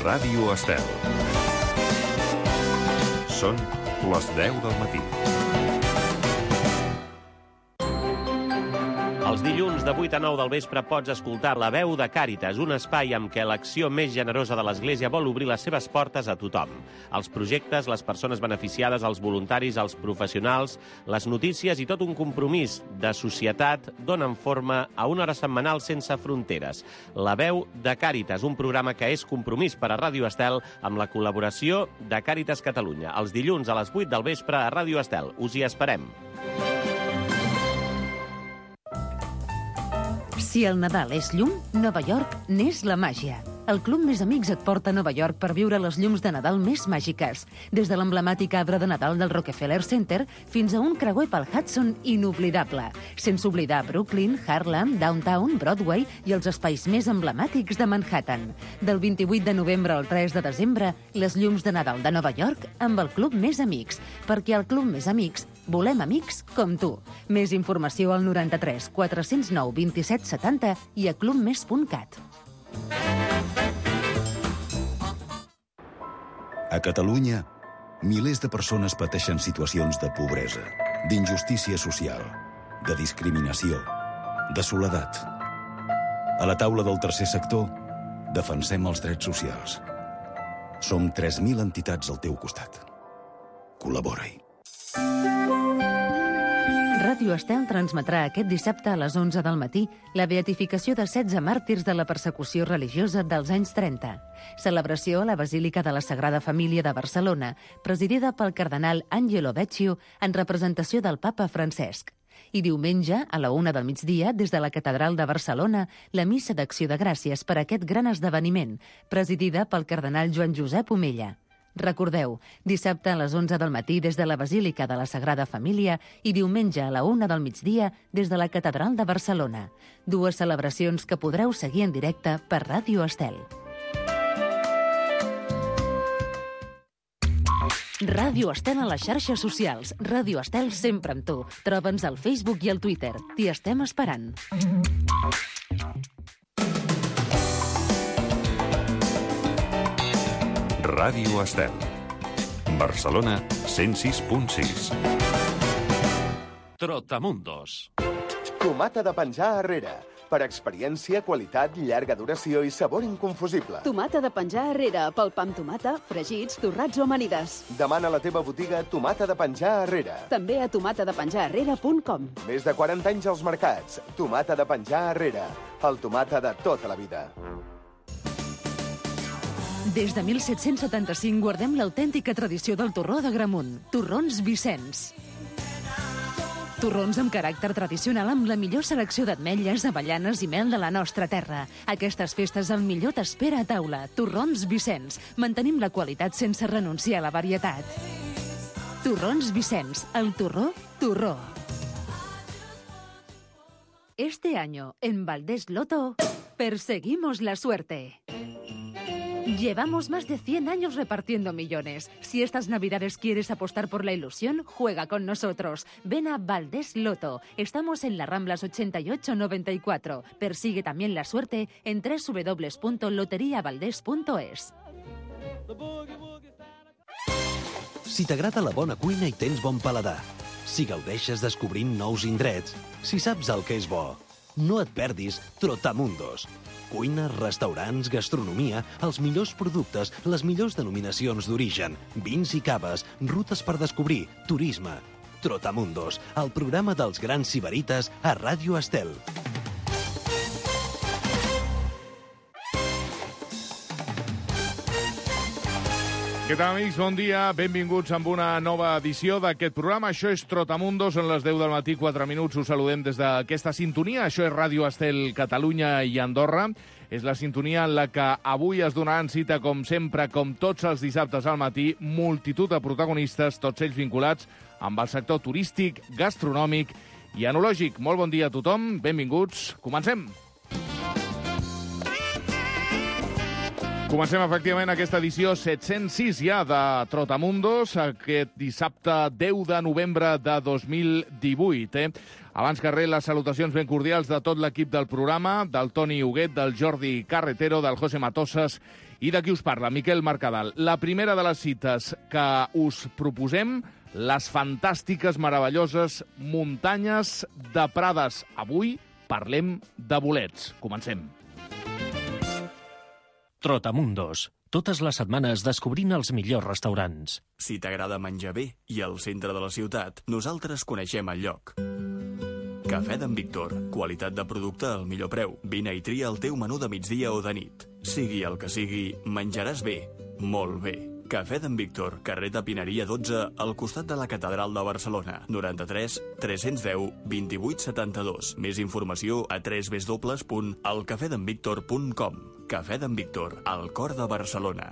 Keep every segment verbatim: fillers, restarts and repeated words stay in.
Ràdio Estel. Són les deu del matí. Els dilluns de vuit a nou del vespre pots escoltar La Veu de Càritas, un espai amb què l'acció més generosa de l'Església vol obrir les seves portes a tothom. Els projectes, les persones beneficiades, els voluntaris, els professionals, les notícies i tot un compromís de societat donen forma a una hora setmanal sense fronteres. La Veu de Càritas, un programa que és compromís per a Ràdio Estel amb la col·laboració de Càritas Catalunya. Els dilluns a les vuit del vespre a Ràdio Estel. Us hi esperem. Si el Nadal és llum, Nova York n'és la màgia. El Club Més Amics et porta a Nova York per viure les llums de Nadal més màgiques. Des de l'emblemàtic arbre de Nadal del Rockefeller Center fins a un creuer pel Hudson inoblidable. Sense oblidar Brooklyn, Harlem, Downtown, Broadway i els espais més emblemàtics de Manhattan. Del vint-i-vuit de novembre al tres de desembre, les llums de Nadal de Nova York amb el Club Més Amics. Perquè al Club Més Amics volem amics com tu. Més informació al noranta-tres quatre-cents nou vint-i-set setanta i a clubmes punt cat. A Catalunya, milers de persones pateixen situacions de pobresa, d'injustícia social, de discriminació, de soledat. A la taula del tercer sector, defensem els drets socials. Som tres mil entitats al teu costat. Col·labora-hi. Ràdio Estel transmetrà aquest dissabte a les onze del matí la beatificació de setze màrtirs de la persecució religiosa dels anys trenta. Celebració a la Basílica de la Sagrada Família de Barcelona, presidida pel cardenal Angelo Becciu en representació del papa Francesc. I diumenge, a la una del migdia, des de la Catedral de Barcelona, la Missa d'Acció de Gràcies per a aquest gran esdeveniment, presidida pel cardenal Joan Josep Omella. Recordeu, dissabte a les onze del matí des de la Basílica de la Sagrada Família i diumenge a la una del migdia des de la Catedral de Barcelona. Dues celebracions que podreu seguir en directe per Ràdio Estel. Ràdio Estel a les xarxes socials. Ràdio Estel sempre amb tu. Troba'ns al Facebook i al Twitter. T'hi estem esperant. Ràdio Estel. Barcelona, cent sis punt sis. Trotamundos. Tomata de penjar arrere. Per experiència, qualitat, llarga duració i sabor inconfusible. Tomata de penjar arrere, pel pa amb tomata, fregits, torrats o amanides. Demana a la teva botiga Tomata de penjar arrere. També a tomata de penjar arrere punt com. Més de quaranta anys als mercats. Tomata de penjar arrere. El tomata de tota la vida. Des de mil set-cents setanta-cinc guardem l'autèntica tradició del torró d'Agramunt. Torrons Vicenç. Torrons amb caràcter tradicional amb la millor selecció d'ametlles, avellanes i mel de la nostra terra. Aquestes festes el millor t'espera a taula. Torrons Vicenç. Mantenim la qualitat sense renunciar a la varietat. Torrons Vicenç. El torró, torró. Este año, en Valdés Loto, perseguimos la suerte. Llevamos más de cien años repartiendo millones. Si estas Navidades quieres apostar por la ilusión, juega con nosotros. Ven a Valdés Loto. Estamos en las Ramblas ochenta y ocho noventa y cuatro. Persigue también la suerte en doble u doble u doble u punto loteria valdés punto es. Si t'agrada la bona cuina i tens bon paladar, si gaudeixes descobrint nous indrets, si saps el que és bo, no et perdis Trotamundos. Cuina, restaurants, gastronomia, els millors productes, les millors denominacions d'origen, vins i caves, rutes per descobrir, turisme. Trotamundos, el programa dels grans sibarites a Ràdio Estel. Què tal, amics? Bon dia. Benvinguts amb una nova edició d'aquest programa. Això és Trotamundos, en les deu del matí, quatre minuts. Us saludem des d'aquesta sintonia. Això és Ràdio Estel Catalunya i Andorra. És la sintonia en la que avui es donaran cita, com sempre, com tots els dissabtes al matí, multitud de protagonistes, tots ells vinculats amb el sector turístic, gastronòmic i enològic. Molt bon dia a tothom. Benvinguts. Comencem. Comencem, efectivament, aquesta edició set-cents sis ja de Trotamundos, aquest dissabte deu de novembre de dos mil divuit. Eh? Abans que res, les salutacions ben cordials de tot l'equip del programa, del Toni Huguet, del Jordi Carretero, del José Matosas I de qui us parla? Miquel Mercadal. La primera de les cites que us proposem, les fantàstiques, meravelloses muntanyes de Prades. Avui parlem de bolets. Comencem. Trotamundos. Totes les setmanes descobrint els millors restaurants. Si t'agrada menjar bé i al centre de la ciutat, nosaltres coneixem el lloc. Cafè d'en Víctor. Qualitat de producte al millor preu. Vine i tria el teu menú de migdia o de nit. Sigui el que sigui, menjaràs bé. Molt bé. Cafè d'en Víctor, carrer de Pineria dotze, al costat de la Catedral de Barcelona. noranta-tres tres-cents deu vint-i-vuit setanta-dos. Més informació a w w w punt el cafè d'en víctor punt com. Cafè d'en Víctor, al cor de Barcelona.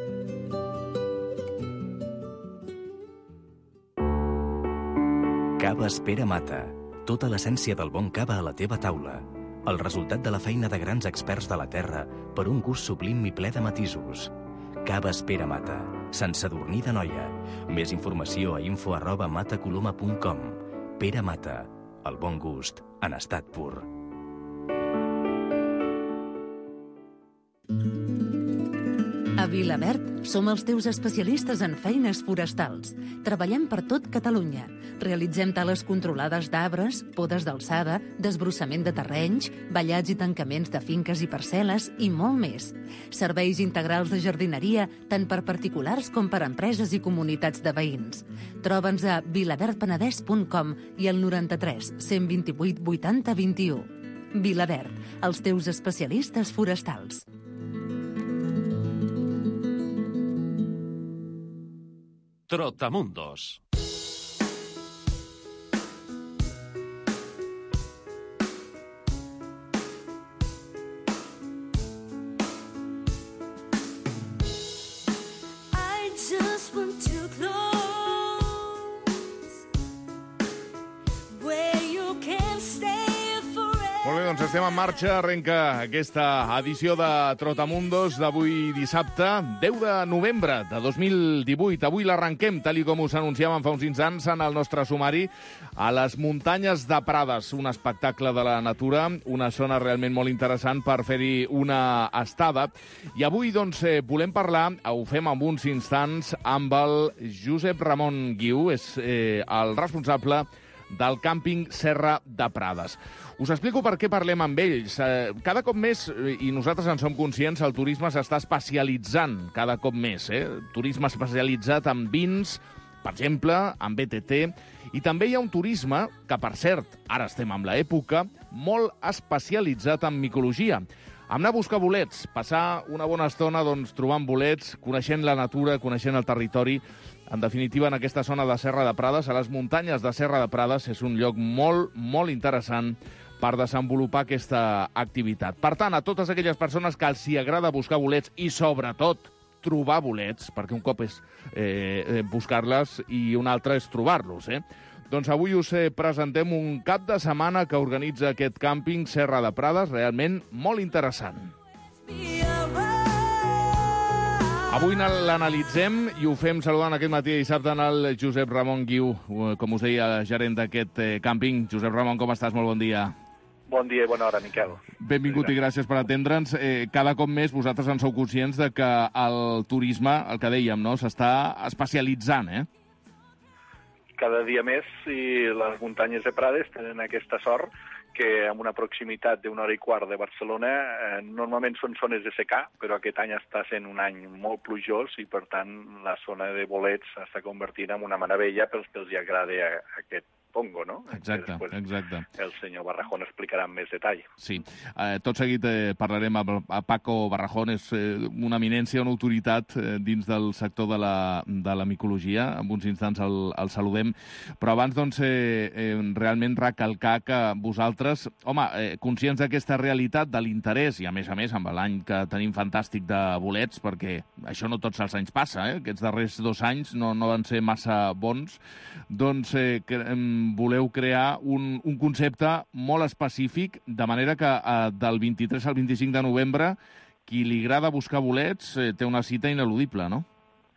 Cava Espera Mata. Tota l'essència del bon cava a la teva taula. El resultat de la feina de grans experts de la terra per un gust sublim i ple de matisos. Cava Espera Mata. Sant Sadurní d'Anoia. Més informació a info arroba matacoloma punt com. Pere Mata. El bon gust en estat pur. A Vilaverd som els teus especialistes en feines forestals. Treballem per tot Catalunya. Realitzem tales controlades d'arbres, podes d'alçada, desbrossament de terrenys, ballats i tancaments de finques i parcel·les i molt més. Serveis integrals de jardineria tant per particulars com per empreses i comunitats de veïns. Troba'ns a vilaverd penedès punt com i al noranta-tres cent vint-i-vuit vuitanta vint-i-u. Vilaverd, els teus especialistes forestals. Trotamundos. I just want to close where you can stay forever. Molt bé, doncs estem en marxa. Arrenca aquesta edició de Trotamundos d'avui dissabte, deu de novembre de dos mil divuit. Avui l'arrenquem, tal i com us anunciàvem fa uns instants en el nostre sumari, a les muntanyes de Prades, un espectacle de la natura, una zona realment molt interessant per fer-hi una estada. I avui, doncs, eh, volem parlar, ho fem en uns instants, amb el Josep Ramon Guiu, és eh, el responsable del càmping Serra de Prades. Us explico per què parlem amb ells. Cada cop més, i nosaltres en som conscients, el turisme s'està especialitzant cada cop més. Eh? Turisme especialitzat en vins, per exemple, en B T T, i també hi ha un turisme que, per cert, ara estem en l'època, molt especialitzat en micologia. Anar a buscar bolets, passar una bona estona doncs, trobant bolets, coneixent la natura, coneixent el territori. En definitiva, en aquesta zona de Serra de Prades, a les muntanyes de Serra de Prades, és un lloc molt, molt interessant per desenvolupar aquesta activitat. Per tant, a totes aquelles persones que els hi agrada buscar bolets i, sobretot, trobar bolets, perquè un cop és eh, buscar-les i un altre és trobar-los, eh? Doncs avui us eh, presentem un cap de setmana que organitza aquest càmping Serra de Prades, realment molt interessant. Avui l'analitzem i ho fem saludant aquest matí dissabte en el Josep Ramon Guiu, com us deia, gerent d'aquest eh, càmping. Josep Ramon, com estàs? Molt bon dia. Bon dia i bona hora, Miquel. Benvingut i gràcies per atendre'ns. Eh, cada cop més vosaltres en sou conscients de que el turisme, el que dèiem, no, s'està especialitzant, eh? Cada dia més, i les muntanyes de Prades tenen aquesta sort que amb una proximitat d'una hora i quart de Barcelona eh, normalment són zones de secà, però aquest any està sent un any molt plujós i, per tant, la zona de bolets s'està convertint en una meravella pels que els hi agrada aquest pongo, no? Exacte, Després, exacte. El senyor Barrajón explicarà amb més detall. Sí. Eh, tot seguit eh, parlarem amb a Paco Barrajón, és eh, una eminència, una autoritat eh, dins del sector de la, de la micologia. En uns instants el, el saludem. Però abans, doncs, eh, eh, realment recalcar que vosaltres, home, eh, conscients d'aquesta realitat, de l'interès, i a més a més amb l'any que tenim fantàstic de bolets, perquè això no tots els anys passa, eh? Aquests darrers dos anys no, no van ser massa bons, doncs eh, que, eh, voleu crear un, un concepte molt específic, de manera que eh, del vint-i-tres al vint-i-cinc de novembre, qui li agrada buscar bolets eh, té una cita ineludible, no?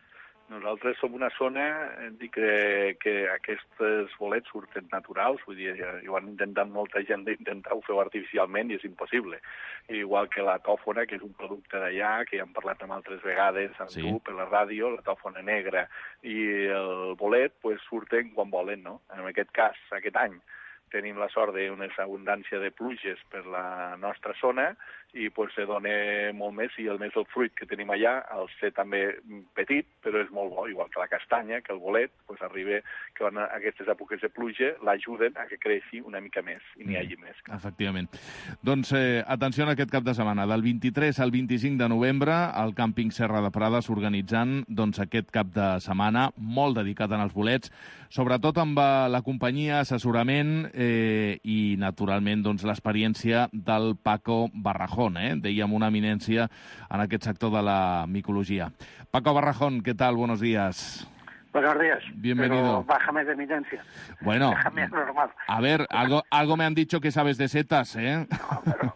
Nosaltres som una zona dic, que, que aquests bolets surten naturals, vull dir, ho han intentat molta gent d'intentar ho fer artificialment i és impossible. Igual que la tòfona, que és un producte d'allà, que ja hem parlat amb altres vegades amb sí. tu per la ràdio, la tòfona negra i el bolet pues, surten quan volen, no? En aquest cas, aquest any, tenim la sort d'una abundància de pluges per la nostra zona i pues, se dona molt més i el més el fruit que tenim allà, el ser també petit, però és molt bo, igual que la castanya, que el bolet, pues, arriba que en aquestes èpoques de pluja l'ajuden a que creixi una mica més i n'hi hagi més. Clar. Efectivament. Doncs eh, atenció en aquest cap de setmana, del vint-i-tres al vint-i-cinc de novembre, al càmping Serra de Prades organitzant doncs, aquest cap de setmana molt dedicat als bolets, sobretot amb la companyia, assessorament eh, i, naturalment, doncs, l'experiència del Paco Barrajón, eh? dèiem una eminència en aquest sector de la micologia. Paco Barrajón, ¿qué tal? Buenos días. Buenos días. Bienvenido. Pero bájame de eminencia. Bueno, Déjame normal. A ver, algo, algo me han dicho que sabes de setas, ¿eh? No, pero...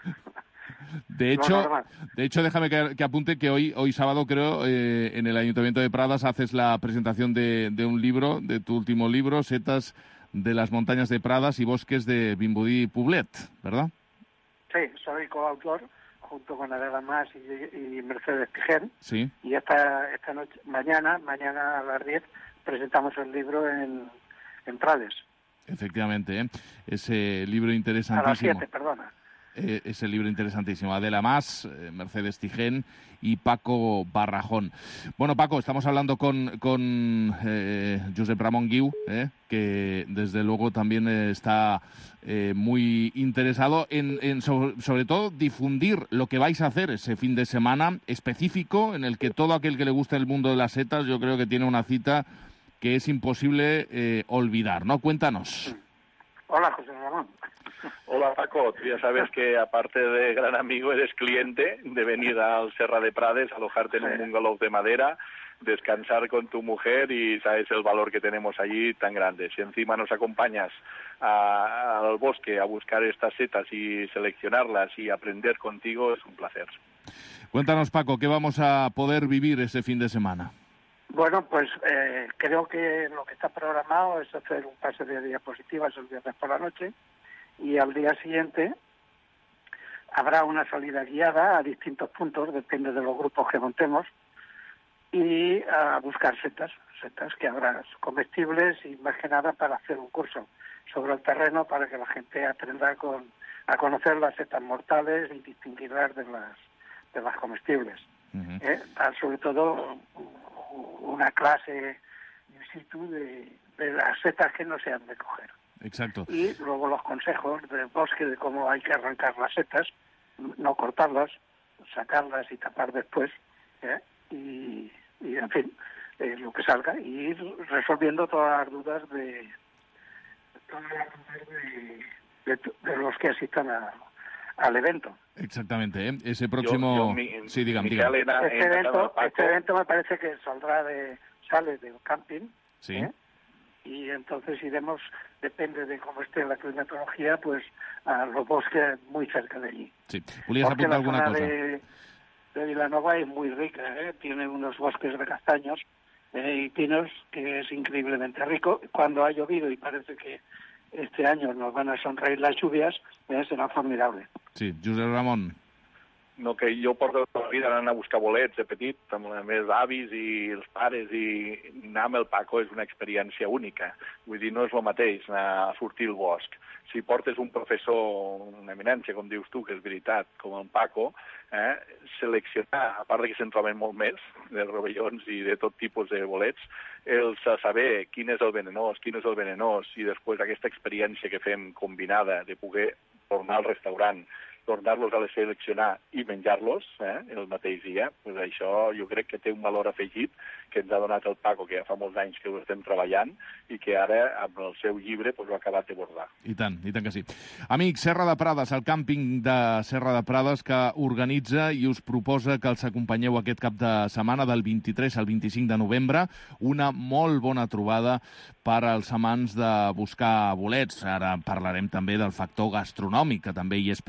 De hecho, de hecho, déjame que, que apunte que hoy, hoy sábado, creo, eh, en el Ayuntamiento de Pradas haces la presentación de, de un libro, de tu último libro, Setas de las montañas de Pradas y bosques de Vimbodí Poblet, ¿verdad? Sí, soy coautor junto con Adela Mas y, y Mercedes Tijén. Sí. Y esta esta noche, mañana, mañana a las diez, presentamos el libro en, en Prades. Efectivamente, ¿eh? Ese libro interesantísimo. A las siete, perdona. Eh, ese libro interesantísimo. Adela Mas, eh, Mercedes Tijén y Paco Barrajón. Bueno, Paco, estamos hablando con, con eh, Josep Ramón Guiu, eh, que desde luego también eh, está eh, muy interesado en, en sobre, sobre todo, difundir lo que vais a hacer ese fin de semana específico en el que todo aquel que le gusta el mundo de las setas, yo creo que tiene una cita que es imposible eh, olvidar, ¿no? Cuéntanos. Hola, José Ramón. Hola Paco, tú ya sabes que aparte de gran amigo eres cliente de venir al Serra de Prades, alojarte en un bungalow de madera, descansar con tu mujer y sabes el valor que tenemos allí tan grande. Si encima nos acompañas a, al bosque a buscar estas setas y seleccionarlas y aprender contigo, es un placer. Cuéntanos Paco, ¿qué vamos a poder vivir ese fin de semana? Bueno, pues eh, creo que lo que está programado es hacer un pase de diapositivas el viernes por la noche y al día siguiente habrá una salida guiada a distintos puntos, depende de los grupos que montemos, y a buscar setas, setas que habrá comestibles y más que nada para hacer un curso sobre el terreno para que la gente aprenda con, a conocer las setas mortales y distinguirlas de las, de las comestibles. Uh-huh. ¿Eh? Dar sobre todo una clase in situ de, de las setas que no se han de coger. Exacto. Y luego los consejos del bosque de cómo hay que arrancar las setas, no cortarlas, sacarlas y tapar después, ¿eh? y, y, en fin, eh, lo que salga, y ir resolviendo todas las dudas de, todas las dudas de, de, de los que asistan a, al evento. Exactamente, ¿eh? Ese próximo... Yo, yo, mi, sí, digan, mi digan. Este evento, este evento me parece que saldrá de, sale del camping, sí. ¿eh? Y entonces iremos, depende de cómo esté la climatología, pues a los bosques muy cerca de allí. Sí. ¿Podrías Porque apuntar la alguna zona cosa? De, de Vilanova es muy rica, ¿eh? Tiene unos bosques de castaños eh, y pinos que es increíblemente rico. Cuando ha llovido y parece que este año nos van a sonreír las lluvias, eh, serà formidable. Sí, Josep Ramon. No, que jo porto tota la vida anant a buscar bolets de petit amb els meus avis i els pares, i anar amb el Paco és una experiència única. Vull dir, no és el mateix anar a sortir al bosc. Si portes un professor, una eminència, com dius tu, que és veritat, com el Paco, eh, seleccionar, a part que se'n troben molt més, de rovellons i de tot tipus de bolets, el saber quin és el venenós, quin és el venenós, i després aquesta experiència que fem combinada de poder tornar al restaurant, tornar-los a seleccionar i menjar-los eh, el mateix dia, pues això jo crec que té un valor afegit que ens ha donat el Paco, que ja fa molts anys que ho estem treballant i que ara, amb el seu llibre, pues, ho ha acabat de bordar. I tant, i tant que sí. Amics, Serra de Prades, el càmping de Serra de Prades que organitza i us proposa que els acompanyeu aquest cap de setmana del vint-i-tres al vint-i-cinc de novembre, una molt bona trobada per als amants de buscar bolets. Ara parlarem també del factor gastronòmic, que també hi és present, eh?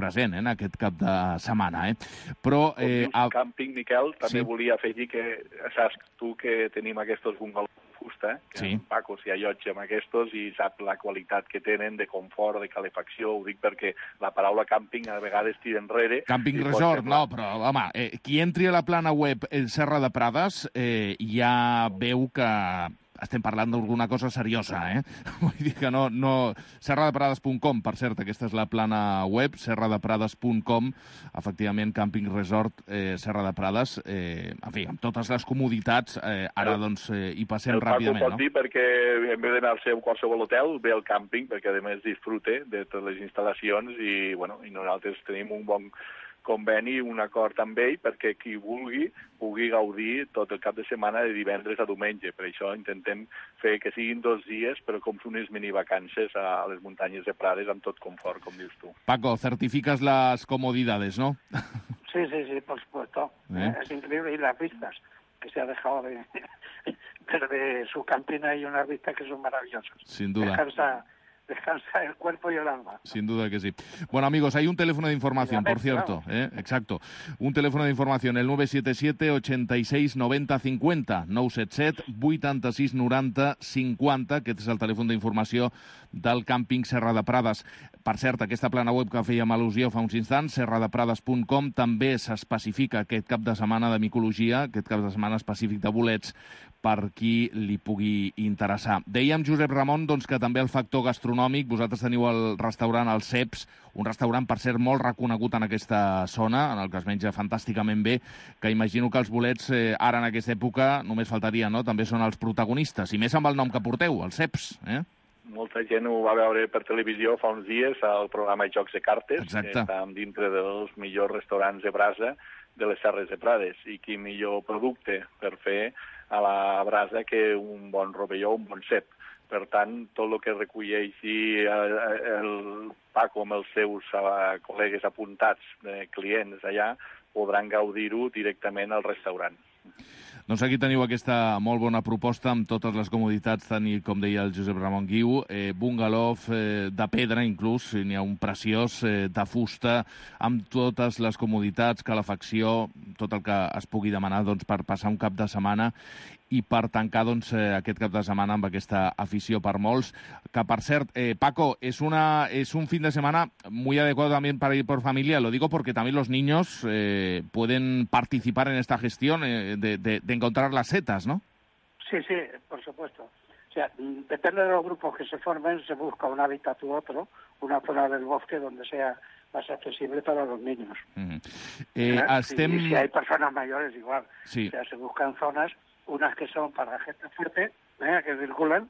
efectivament, aquest cap de setmana. Eh? Però... Eh, a... Càmping, Miquel, també sí. volia afegir que saps tu que tenim aquests bungalows de fusta, que sí. en Paco s'hi allotja amb aquests i sap la qualitat que tenen de confort, de calefacció. Ho dic perquè la paraula càmping a vegades tira enrere. Camping resort, semblar... no, però, home, eh, qui entri a la plana web eh, Serra de Prades eh, ja veu que estem parlant d'alguna cosa seriosa, eh? Vull dir que no... no... serra de prades punt com, per cert, aquesta és la plana web, serra de prades punt com, efectivament, Camping Resort eh, Serra de Prades, eh, en fi, amb totes les comoditats, eh, ara, doncs, eh, hi passem ràpidament, no? El Paco pot dir perquè, en vez d'anar-se a qualsevol hotel, ve al càmping, perquè, a més, disfrute de totes les instal·lacions i, bueno, i nosaltres tenim un bon conveni, un acord amb ell, perquè qui vulgui pugui gaudir tot el cap de setmana de divendres a diumenge. Per això intentem fer que siguin dos dies, però com unes minivacances a les muntanyes de Prades amb tot confort, com dius tu. Paco, certificas las comodidades, ¿no? Sí, sí, sí, por supuesto. ¿Eh? Es increíble. Y las vistas, que se ha dejado de... Pero de su camping hay unas vistas que son maravillosas. Sin duda. Descansa... Descansa el cuerpo y el alma. Sin duda que sí. Bueno, amigos, hay un teléfono de información, por cierto. ¿eh? Exacto. Un teléfono de información, el nueve siete siete, ochenta y seis, noventa, cincuenta. nou set set, vuitanta sis, noranta, cinquanta. Aquest és el telèfon d'informació del càmping Serra de Prades. Per cert, aquesta plana web que fèiem al·lusió fa uns instants, serra de prades punt com, també s'especifica aquest cap de setmana de micologia, aquest cap de setmana específic de bolets, per qui li pugui interessar. Dèiem, Josep Ramon, doncs, que també el factor gastronòmic, vosaltres teniu el restaurant El Ceps, un restaurant, per cert, molt reconegut en aquesta zona, en el que es menja fantàsticament bé, que imagino que els bolets, eh, ara en aquesta època, només faltaria, no?, també són els protagonistes, i més amb el nom que porteu, El Ceps, eh? Molta gent ho va veure per televisió fa uns dies al programa Jocs de Cartes. Exacte. Que estàvem dintre dels millors restaurants de brasa de les Serres de Prades. I quin millor producte per fer a la brasa que un bon rovelló, un bon cep. Per tant, tot el que recolleixi el, el Paco amb els seus col·legues apuntats, de clients allà, podran gaudir-ho directament al restaurant. Doncs aquí teniu aquesta molt bona proposta amb totes les comoditats, tant com deia el Josep Ramon Guiu, eh, bungalow eh, de pedra inclús, n'hi ha un preciós eh, de fusta, amb totes les comoditats, calefacció, tot el que es pugui demanar doncs, per passar un cap de setmana i per tancar doncs, eh, aquest cap de setmana amb aquesta afició per molts, que per cert, eh, Paco, es, una, es un fin de semana muy adecuado también para ir por familia, lo digo porque también los niños eh, pueden participar en esta gestión eh, de, de, de encontrar las setas, ¿no? Sí, sí, por supuesto. O sea, depende de los grupos que se formen, se busca un hábitat u otro, una zona del bosque donde sea más accesible para los niños. Uh-huh. eh, ¿Eh? estem... Y si hay personas mayores, igual. Sí. O sea, se buscan zonas, unas que son para gente fuerte, ¿eh? que circulan,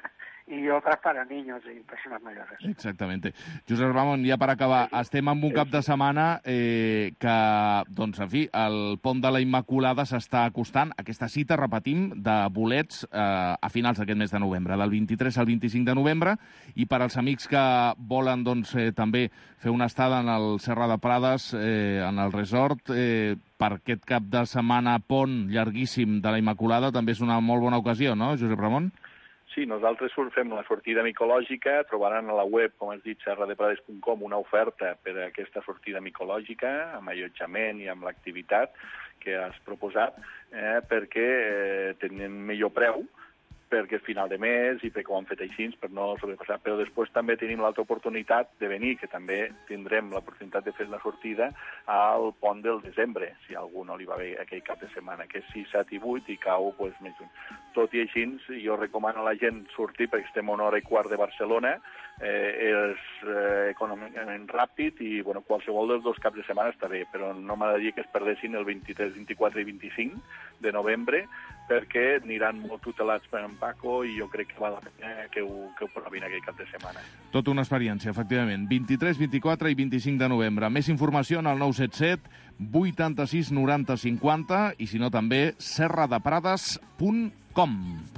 i otras para niños y personas mayores. Exactamente. Josep Ramon, ja per acabar, estem en un cap de setmana eh, que, doncs, en fi, el Pont de la Immaculada s'està acostant. Aquesta cita, repetim, de bolets eh, a finals d'aquest mes de novembre, del vint-i-tres al vint-i-cinc de novembre, i per als amics que volen, doncs, eh, també fer una estada en el Serra de Prades, eh, en el resort, eh, per aquest cap de setmana pont llarguíssim de la Immaculada, també és una molt bona ocasió, no, Josep Ramon? Sí, nosaltres fem la sortida micològica, trobaran a la web, com has dit, serra de prades punt com, una oferta per a aquesta sortida micològica, amb allotjament i amb l'activitat que has proposat, eh, perquè eh, tenen millor preu, perquè és final de mes i perquè ho han fet així, per no sobrepassar. Però després també tenim l'altra oportunitat de venir, que també tindrem l'oportunitat de fer la sortida al pont del desembre, si a algú no li va bé aquell cap de setmana, que és sis, set i vuit i cau pues, més lluny. Tot i així, jo recomano a la gent sortir perquè estem a una hora i quart de Barcelona, eh, és eh, econòmicament ràpid i bueno, qualsevol dels dos caps de setmana està bé, però no m'agradaria que es perdessin el vint-i-tres, vint-i-quatre i vint-i-cinc de novembre, perquè aniran molt tutelats per en Paco i jo crec que val la pena que ho, que ho provin aquell cap de setmana. Tota una experiència, efectivament. vint-i-tres, vint-i-quatre i vint-i-cinc de novembre. Més informació en el nou set set, vuitanta-sis, noranta, cinquanta i si no també serra de prades punt com.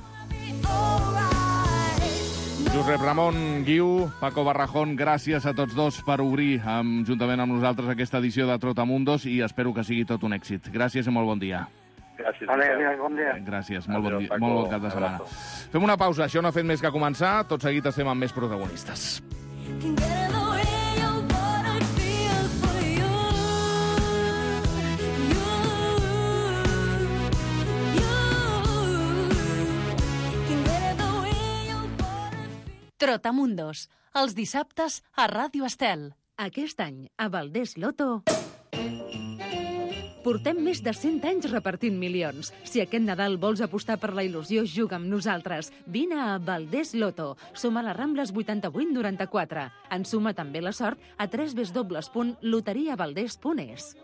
Josep Ramon Guiu, Paco Barrajón, gràcies a tots dos per obrir amb, juntament amb nosaltres aquesta edició de Trotamundos i espero que sigui tot un èxit. Gràcies i molt bon dia. Gràcies. Vale, adiós, bon dia. Gràcies, molt bon, dia, molt bon cap de setmana. Fem una pausa, això no ha fet més que començar, tot seguit estem amb més protagonistes. Can get in the way of what I feel for you. Trotamundos, els dissabtes a Ràdio Estel. Aquest any, a Valdés Loto... Portem més de cent anys repartint milions. Si aquest Nadal vols apostar per la il·lusió, juga amb nosaltres. Vine a Valdés Loto. Som a les Rambles vuitanta-vuit noranta-quatre. Ensuma també la sort a w w w punt loteria valdés punt es.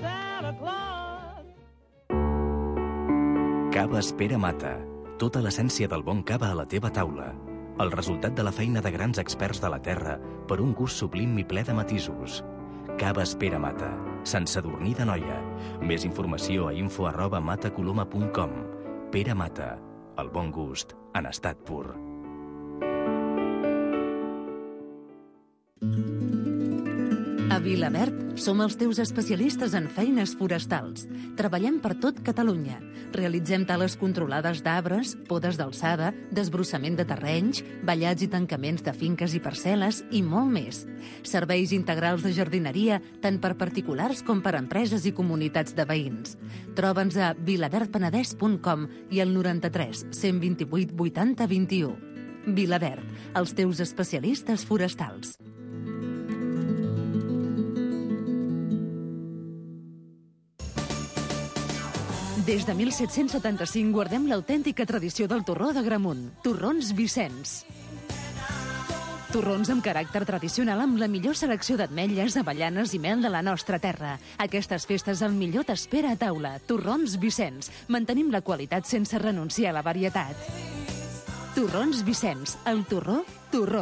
Caves Pere Mata. Tota l'essència del bon cava a la teva taula. El resultat de la feina de grans experts de la terra per un gust sublim i ple de matisos. Caves Pere Mata. Sant Sadurní d'Anoia. Més informació a info arroba matacoloma punt com. Pere Mata. El bon gust en estat pur. A Vilaverd som els teus especialistes en feines forestals. Treballem per tot Catalunya. Realitzem tales controlades d'arbres, podes d'alçada, desbrossament de terrenys, ballats i tancaments de finques i parcel·les i molt més. Serveis integrals de jardineria, tant per particulars com per empreses i comunitats de veïns. Troba'ns a vilaverd penedès punt com i al noranta-tres cent vint-i-vuit vuitanta vint-i-u. Vilaverd, els teus especialistes forestals. Des de mil set-cents setanta-cinc guardem l'autèntica tradició del torró de Gramunt. Torrons Vicenç. Torrons amb caràcter tradicional amb la millor selecció d'ametlles, avellanes i mel de la nostra terra. Aquestes festes el millor t'espera a taula. Torrons Vicenç. Mantenim la qualitat sense renunciar a la varietat. Torrons Vicenç. El torró, torró.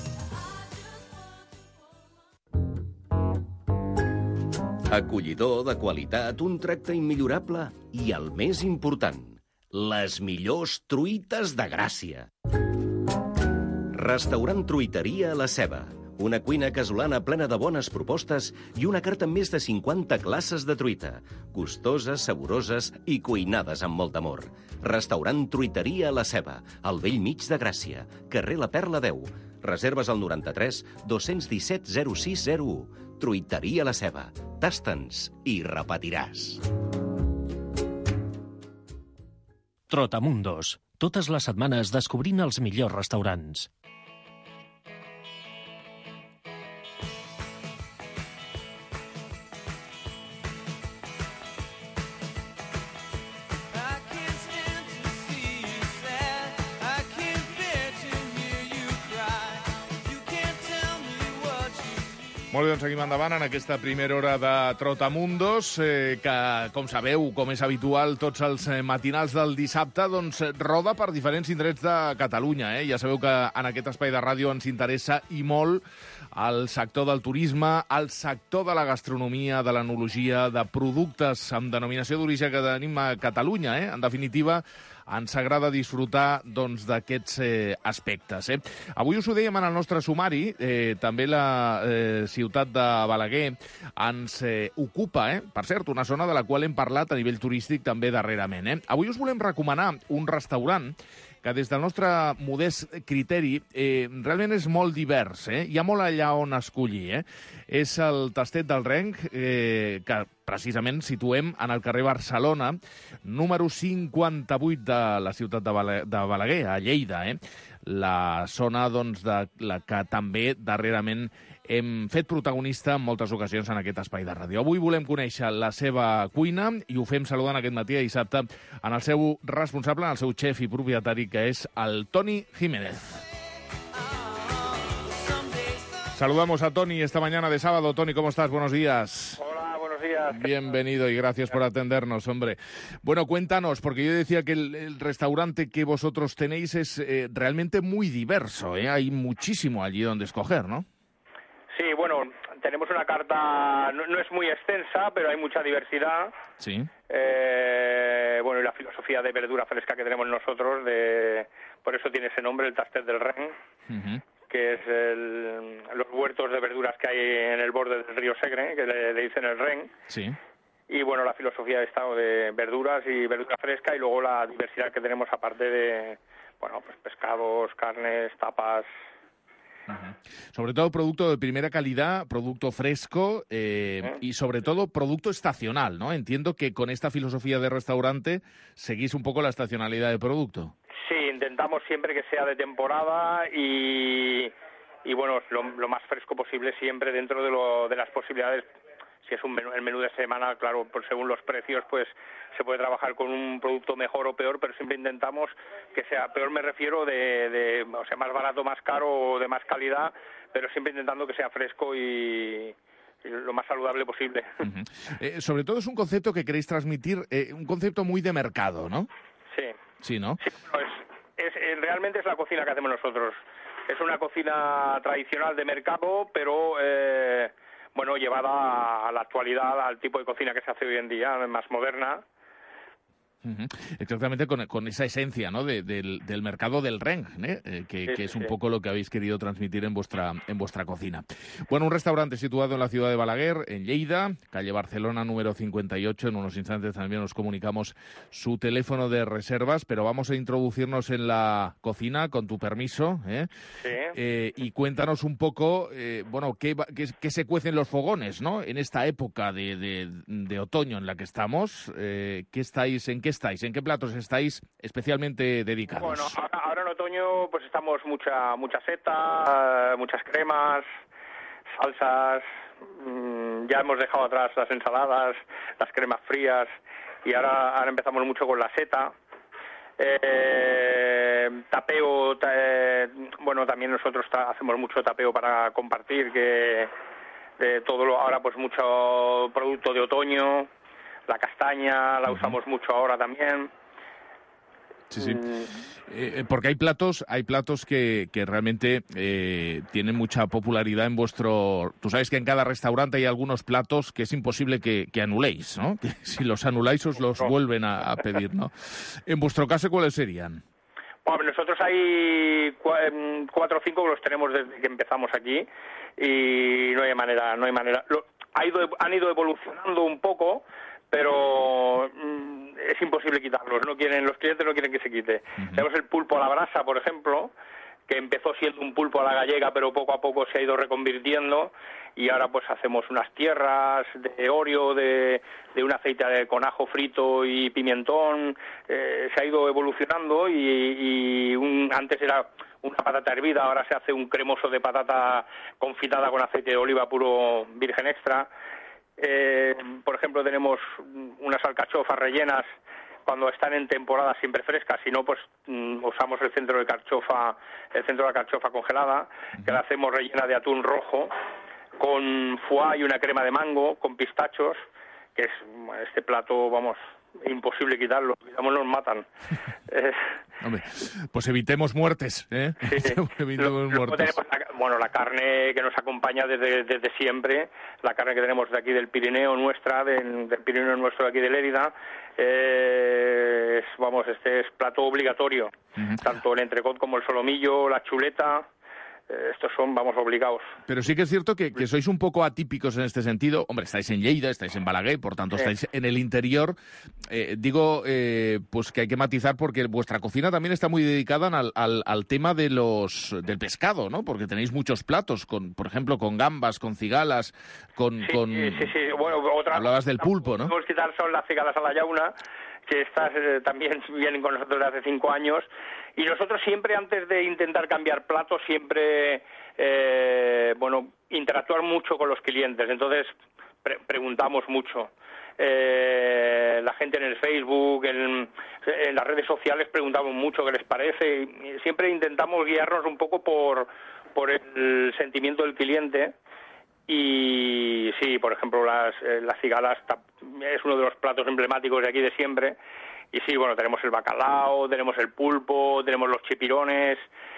Acollidor, de qualitat, un tracte immillorable i el més important, les millors truites de Gràcia. Restaurant Truiteria La Ceba. Una cuina casolana plena de bones propostes i una carta amb més de cinquanta classes de truita. Gustoses, saboroses i cuinades amb molt amor. Restaurant Truiteria La Ceba, al vell mig de Gràcia, carrer La Perla deu. Reserves al noranta-tres dos-cents disset zero sis zero u. Truiteria La Ceba. Tasta'ns i repetiràs. Trotamundos. Totes les setmanes descobrint els millors restaurants. Molt bé, doncs seguim endavant en aquesta primera hora de Trotamundos, eh, que, com sabeu, com és habitual, tots els matinals del dissabte, doncs roda per diferents indrets de Catalunya. Eh? Ja sabeu que en aquest espai de ràdio ens interessa i molt el sector del turisme, el sector de la gastronomia, de l'enologia, de productes amb denominació d'origen que tenim a Catalunya. Eh? En definitiva, ens agrada disfrutar doncs, d'aquests eh, aspectes. Eh? Avui us ho dèiem en el nostre sumari, eh, també la eh, ciutat de Balaguer ens eh, ocupa, eh? per cert, una zona de la qual hem parlat a nivell turístic també darrerament. Eh? Avui us volem recomanar un restaurant que des del nostre modest criteri eh, realment és molt divers. Eh? Hi ha molt allà on escollir. Eh? És el Tastet del Renc, eh, que precisament situem en el carrer Barcelona, número cinquanta-vuit de la ciutat de, Bala de Balaguer, a Lleida. Eh? La zona doncs, de la que també darrerament hem fet protagonista en moltes ocasions en aquest espai de ràdio. Avui volem conèixer la seva cuina i ho fem saludant aquest matí a dissabte en el seu responsable, en el seu xef i propietari, que és el Toni Jiménez. Saludamos a Toni esta mañana de sábado. Toni, ¿cómo estás? Buenos días. Hola, buenos días. Bienvenido y gracias por atendernos, hombre. Bueno, cuéntanos, porque yo decía que el, el restaurante que vosotros tenéis es eh, realmente muy diverso, ¿eh? Hay muchísimo allí donde escoger, ¿no? Sí, bueno, tenemos una carta, no, no es muy extensa, pero hay mucha diversidad. Sí. Eh, bueno, y la filosofía de verdura fresca que tenemos nosotros, de, por eso tiene ese nombre, el Tastet del Renc, uh-huh. que es el, los huertos de verduras que hay en el borde del río Segre, que le, le dicen el Renc. Sí. Y bueno, la filosofía de estado de verduras y verdura fresca, y luego la diversidad que tenemos aparte de, bueno, pues pescados, carnes, tapas. Uh-huh. Sobre todo producto de primera calidad, producto fresco eh, ¿Eh? y sobre todo producto estacional, ¿no? Entiendo que con esta filosofía de restaurante seguís un poco la estacionalidad del producto. Sí, intentamos siempre que sea de temporada y, y bueno, lo, lo más fresco posible siempre dentro de, lo, de las posibilidades. Si es un menú, el menú de semana, claro, pues según los precios, pues se puede trabajar con un producto mejor o peor, pero siempre intentamos que sea, peor me refiero de, de o sea, más barato, más caro o de más calidad, pero siempre intentando que sea fresco y, y lo más saludable posible. Uh-huh. eh, sobre todo es un concepto que queréis transmitir, eh, un concepto muy de mercado, ¿no? Sí. Sí, ¿no? Sí, bueno, es, es, es, realmente es la cocina que hacemos nosotros. Es una cocina tradicional de mercado, pero... Eh, bueno, llevada a la actualidad, al tipo de cocina que se hace hoy en día, más moderna. Uh-huh. Exactamente, con, con esa esencia, ¿no?, de, del, del mercado del Reng, ¿eh? Eh, que, sí, que es sí, un sí. poco lo que habéis querido transmitir en vuestra en vuestra cocina. Bueno, un restaurante situado en la ciudad de Balaguer, en Lleida, calle Barcelona número cincuenta y ocho. En unos instantes también os comunicamos su teléfono de reservas, pero vamos a introducirnos en la cocina, con tu permiso, ¿eh? Sí. Eh, y cuéntanos un poco, eh, bueno, qué, qué, qué se cuecen los fogones, ¿no?, en esta época de, de, de otoño en la que estamos. Eh, ¿qué estáis, ¿En qué estáis? ¿En qué platos estáis especialmente dedicados? Bueno, ahora, ahora en otoño pues estamos mucha mucha seta, muchas cremas, salsas, mmm, ya hemos dejado atrás las ensaladas, las cremas frías y ahora, ahora empezamos mucho con la seta. Eh, tapeo, ta, eh, bueno, también nosotros ta, hacemos mucho tapeo para compartir, que de todo lo, ahora pues mucho producto de otoño. La castaña la usamos uh-huh. mucho ahora también. Sí, sí. Eh, porque hay platos, hay platos que, que realmente eh, tienen mucha popularidad en vuestro... Tú sabes que en cada restaurante hay algunos platos que es imposible que, que anuléis, ¿no? Que si los anuláis os los vuelven a, a pedir, ¿no? En vuestro caso, ¿cuáles serían? Bueno, nosotros hay cuatro o cinco que los tenemos desde que empezamos aquí y no hay manera, no hay manera. Lo, ha ido, han ido evolucionando un poco, pero mmm, es imposible quitarlos. No quieren, los clientes no quieren que se quite. Uh-huh. Tenemos el pulpo a la brasa, por ejemplo, que empezó siendo un pulpo a la gallega, pero poco a poco se ha ido reconvirtiendo y ahora pues hacemos unas tierras de Oreo, de, de un aceite de, con ajo frito y pimentón. Eh, se ha ido evolucionando y, y un, antes era una patata hervida, ahora se hace un cremoso de patata confitada con aceite de oliva puro virgen extra. Eh, por ejemplo, tenemos unas alcachofas rellenas cuando están en temporada siempre frescas, si no, pues mm, usamos el centro de carchofa, el centro de la carchofa congelada, que la hacemos rellena de atún rojo, con foie y una crema de mango, con pistachos, que es este plato, vamos, imposible quitarlo, quitamos nos matan. eh, Hombre, pues evitemos muertes, ¿eh? Sí. evitemos Luego muertes. tenemos la, bueno, la carne que nos acompaña desde, desde siempre, la carne que tenemos de aquí del Pirineo nuestra, del, del Pirineo nuestro de aquí de Lérida, eh, es, vamos, este es plato obligatorio, uh-huh. tanto el entrecot como el solomillo, la chuleta. Estos son, vamos, obligados. Pero sí que es cierto que, que sois un poco atípicos en este sentido. Hombre, estáis en Lleida, estáis en Balaguer, por tanto, estáis en el interior. Eh, digo, eh, pues que hay que matizar porque vuestra cocina también está muy dedicada al, al, al tema de los del pescado, ¿no? Porque tenéis muchos platos, con, por ejemplo, con gambas, con cigalas, con... Sí, con... sí, sí. Bueno, otra... Hablabas del pulpo, ¿no? Lo que quitar son las cigalas a la llauna, que estas eh, también vienen con nosotros desde hace cinco años. Y nosotros siempre, antes de intentar cambiar platos, siempre, eh, bueno, interactuar mucho con los clientes. Entonces, pre- preguntamos mucho. Eh, la gente en el Facebook, en, en las redes sociales, preguntamos mucho qué les parece. Y siempre intentamos guiarnos un poco por, por el sentimiento del cliente. Y sí, por ejemplo, las, eh, las cigalas es uno de los platos emblemáticos de aquí de siempre. Y sí, bueno, tenemos el bacalao, tenemos el pulpo, tenemos los chipirones,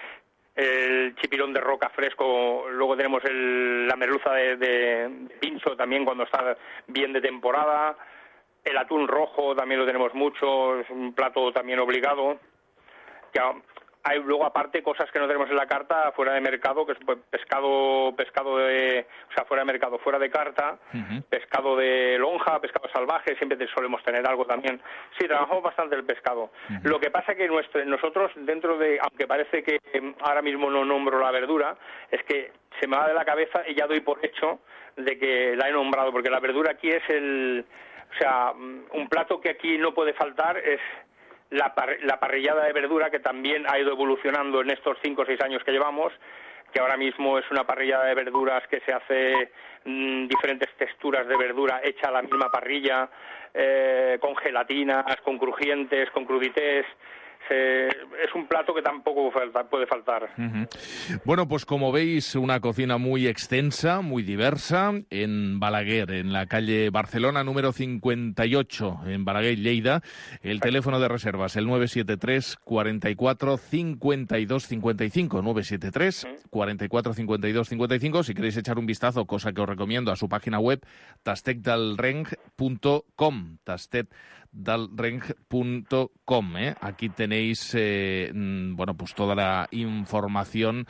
el chipirón de roca fresco, luego tenemos el, la merluza de, de, de pincho también cuando está bien de temporada, el atún rojo también lo tenemos mucho, es un plato también obligado. Que hay luego aparte cosas que no tenemos en la carta fuera de mercado, que es pescado, pescado de, o sea, fuera de mercado, fuera de carta, uh-huh. pescado de lonja, pescado salvaje, siempre te solemos tener algo también. Sí, trabajamos bastante el pescado. Uh-huh. Lo que pasa que nuestro, nosotros dentro de, aunque parece que ahora mismo no nombro la verdura, es que se me va de la cabeza y ya doy por hecho de que la he nombrado, porque la verdura aquí es el, o sea, un plato que aquí no puede faltar es la, par la parrillada de verdura, que también ha ido evolucionando en estos cinco o seis años que llevamos, que ahora mismo es una parrillada de verduras que se hace mmm, diferentes texturas de verdura hecha a la misma parrilla, eh, con gelatinas, con crujientes, con crudités. Se, es un plato que tampoco falta, puede faltar. Uh-huh. Bueno, pues como veis, una cocina muy extensa, muy diversa, en Balaguer, en la calle Barcelona, número cincuenta y ocho, en Balaguer, Lleida. El teléfono de reservas, el nueve siete tres, cuarenta y cuatro, cincuenta y dos cincuenta y cinco, nueve siete tres, cuarenta y cuatro, cincuenta y dos cincuenta y cinco. Si queréis echar un vistazo, cosa que os recomiendo, a su página web, tastet del reng punto com, tastet del reng punto com, ¿eh? Aquí tenéis eh, bueno, pues toda la información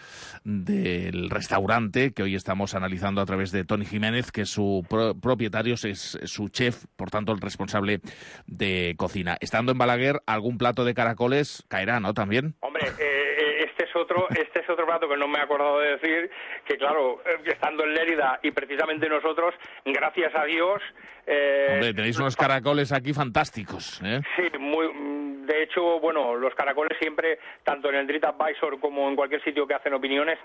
del restaurante que hoy estamos analizando a través de Toni Jiménez, que es su pro propietario, es, es su chef, por tanto el responsable de cocina. Estando en Balaguer, algún plato de caracoles caerá, ¿no? También. Hombre, eh, este es otro, este es otro plato que no me he acordado de decir, que claro, estando en Lérida y precisamente nosotros, gracias a Dios. Eh, Hombre, tenéis unos caracoles aquí fantásticos, ¿eh? Sí, muy, de hecho, bueno, los caracoles siempre, tanto en el TripAdvisor como en cualquier sitio que hacen opiniones,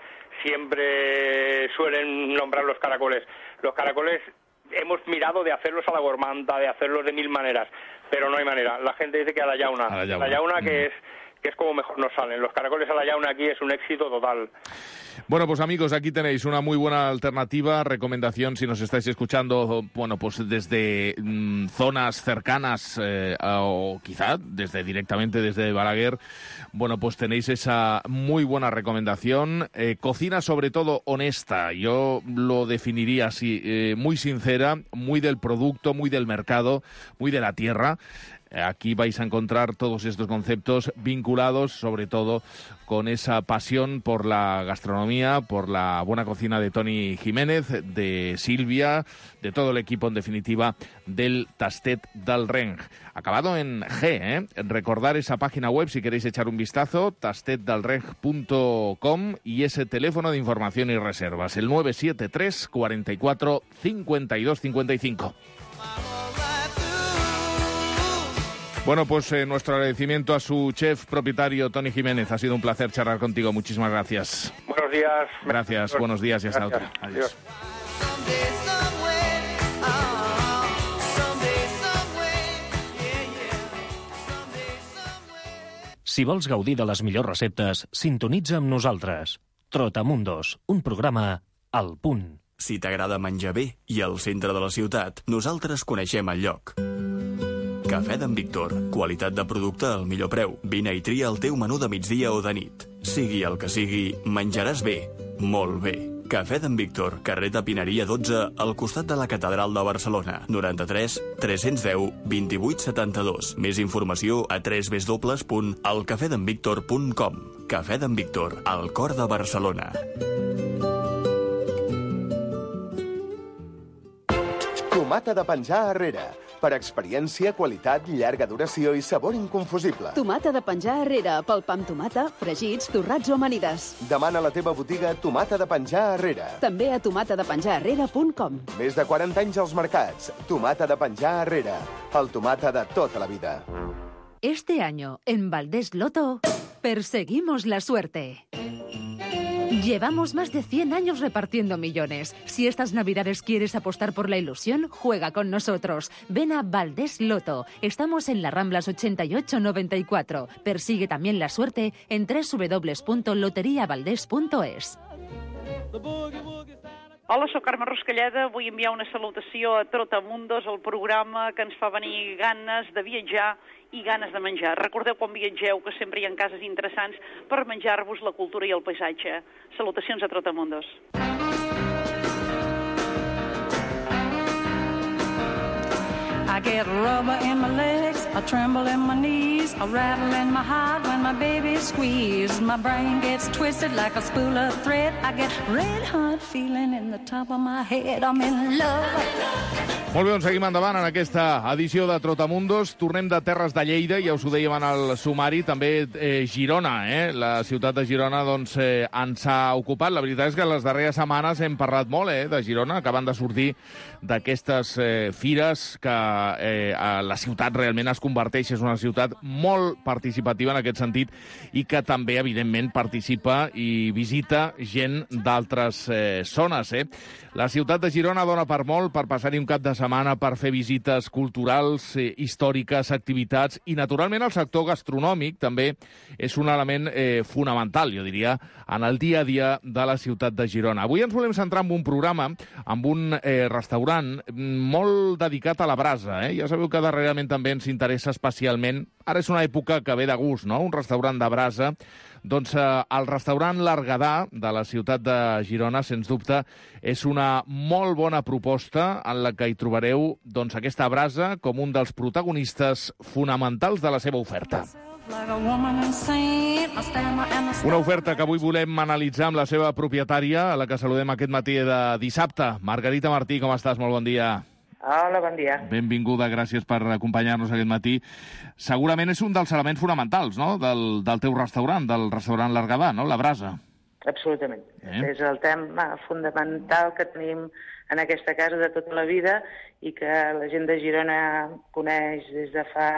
siempre suelen nombrar los caracoles. Los caracoles hemos mirado de hacerlos a la gormanta, de hacerlos de mil maneras, pero no hay manera. La gente dice que a la llauna, a la llauna, la llauna mm. que es que es como mejor nos salen. Los caracoles a la llauna aquí es un éxito total. Bueno, pues amigos, aquí tenéis una muy buena alternativa, recomendación si nos estáis escuchando, bueno, pues desde mmm, zonas cercanas eh, o quizá desde directamente desde Balaguer, bueno, pues tenéis esa muy buena recomendación. Eh, cocina sobre todo honesta, yo lo definiría así, eh, muy sincera, muy del producto, muy del mercado, muy de la tierra. Aquí vais a encontrar todos estos conceptos vinculados, sobre todo, con esa pasión por la gastronomía, por la buena cocina de Toni Jiménez, de Silvia, de todo el equipo, en definitiva, del Tastet del Reng. Acabado en G, ¿eh? Recordar esa página web si queréis echar un vistazo, tastet del reng punto com, y ese teléfono de información y reservas, el nueve siete tres, cuarenta y cuatro, cincuenta y dos cincuenta y cinco. Bueno, pues eh, nuestro agradecimiento a su chef propietario, Toni Jiménez. Ha sido un placer charlar contigo. Muchísimas gracias. Buenos días. Gracias, buenos días y hasta otra. Adiós. Si vols gaudir de les millors receptes, sintonitza amb nosaltres. Trotamundos, un programa al punt. Si t'agrada menjar bé i al centre de la ciutat, nosaltres coneixem el lloc. Cafè d'en Víctor. Qualitat de producte al millor preu. Vine i tria el teu menú de migdia o de nit. Sigui el que sigui, menjaràs bé. Molt bé. Cafè d'en Víctor, carrer de Pineria dotze, al costat de la Catedral de Barcelona. noranta-tres, tres-cents deu, vint-i-vuit setanta-dos. Més informació a w w w punt el cafè d'en víctor punt com. Cafè d'en Víctor, al cor de Barcelona. Tomata de penjar arrere. Per experiència, qualitat, llarga duració i sabor inconfusible. Tomata de penjar arrere, pel pa amb tomata, fregits, torrats o amanides. Demana a la teva botiga Tomata de penjar arrere. També a tomata de penjar arrere punt com. Més de quaranta anys als mercats. Tomata de penjar arrere. El tomata de tota la vida. Este año, en Valdés Loto, perseguimos la suerte. Llevamos más de cien años repartiendo millones. Si estas Navidades quieres apostar por la ilusión, juega con nosotros. Ven a Valdés Loto. Estamos en las Ramblas ochenta y ocho noventa y cuatro. Persigue también la suerte en doble u doble u doble u punt loteria valdés punt es. Hola, soc Carme Ruscalleda. Vull enviar una salutació a Trotamundos, el programa que ens fa venir ganes de viatjar i ganes de menjar. Recordeu quan viatgeu que sempre hi ha cases interessants per menjar-vos la cultura i el paisatge. Salutacions a Trotamundos. I get rubber in my legs, I tremble in my knees, I rattle in my heart when my baby squeezes. My brain gets twisted like a spool of thread. I get red hot feeling in the top of my head. I'm in love. Molt bé, doncs seguim endavant en aquesta edició de Trotamundos. Tornem de terres de Lleida, ja us ho dèiem en el sumari, també eh, Girona, eh? La ciutat de Girona doncs, eh, ens ha ocupat. La veritat és que les darreres setmanes hem parlat molt eh, de Girona, acaben de sortir d'aquestes eh, fires que eh, la ciutat realment es converteix, és una ciutat molt participativa en aquest sentit i que també, evidentment, participa i visita gent d'altres eh, zones. Eh? La ciutat de Girona dona per molt, per passar-hi un cap de setmana, per fer visites culturals, eh, històriques, activitats, i naturalment el sector gastronòmic també és un element eh, fonamental, jo diria, en el dia a dia de la ciutat de Girona. Avui ens volem centrar en un programa, en un eh, restaurant molt dedicat a la brasa. Eh? Ja sabeu que darrerament també ens interessa especialment, ara és una època que ve de gust, no? Un restaurant de brasa. Doncs eh, el restaurant L'Argadà de la ciutat de Girona, sens dubte, és una molt bona proposta en la que hi trobareu doncs, aquesta brasa com un dels protagonistes fonamentals de la seva oferta. Una oferta que avui volem analitzar amb la seva propietària, a la que saludem aquest matí de dissabte. Margarita Martí, com estàs? Molt bon dia. Hola, bon dia. Benvinguda, gràcies per acompanyar-nos aquest matí. Segurament és un dels elements fonamentals, no?, del, del teu restaurant, del restaurant L'Argadà, no?, la brasa. Absolutament. Eh? És el tema fundamental que tenim en aquesta casa de tota la vida i que la gent de Girona coneix des de fa...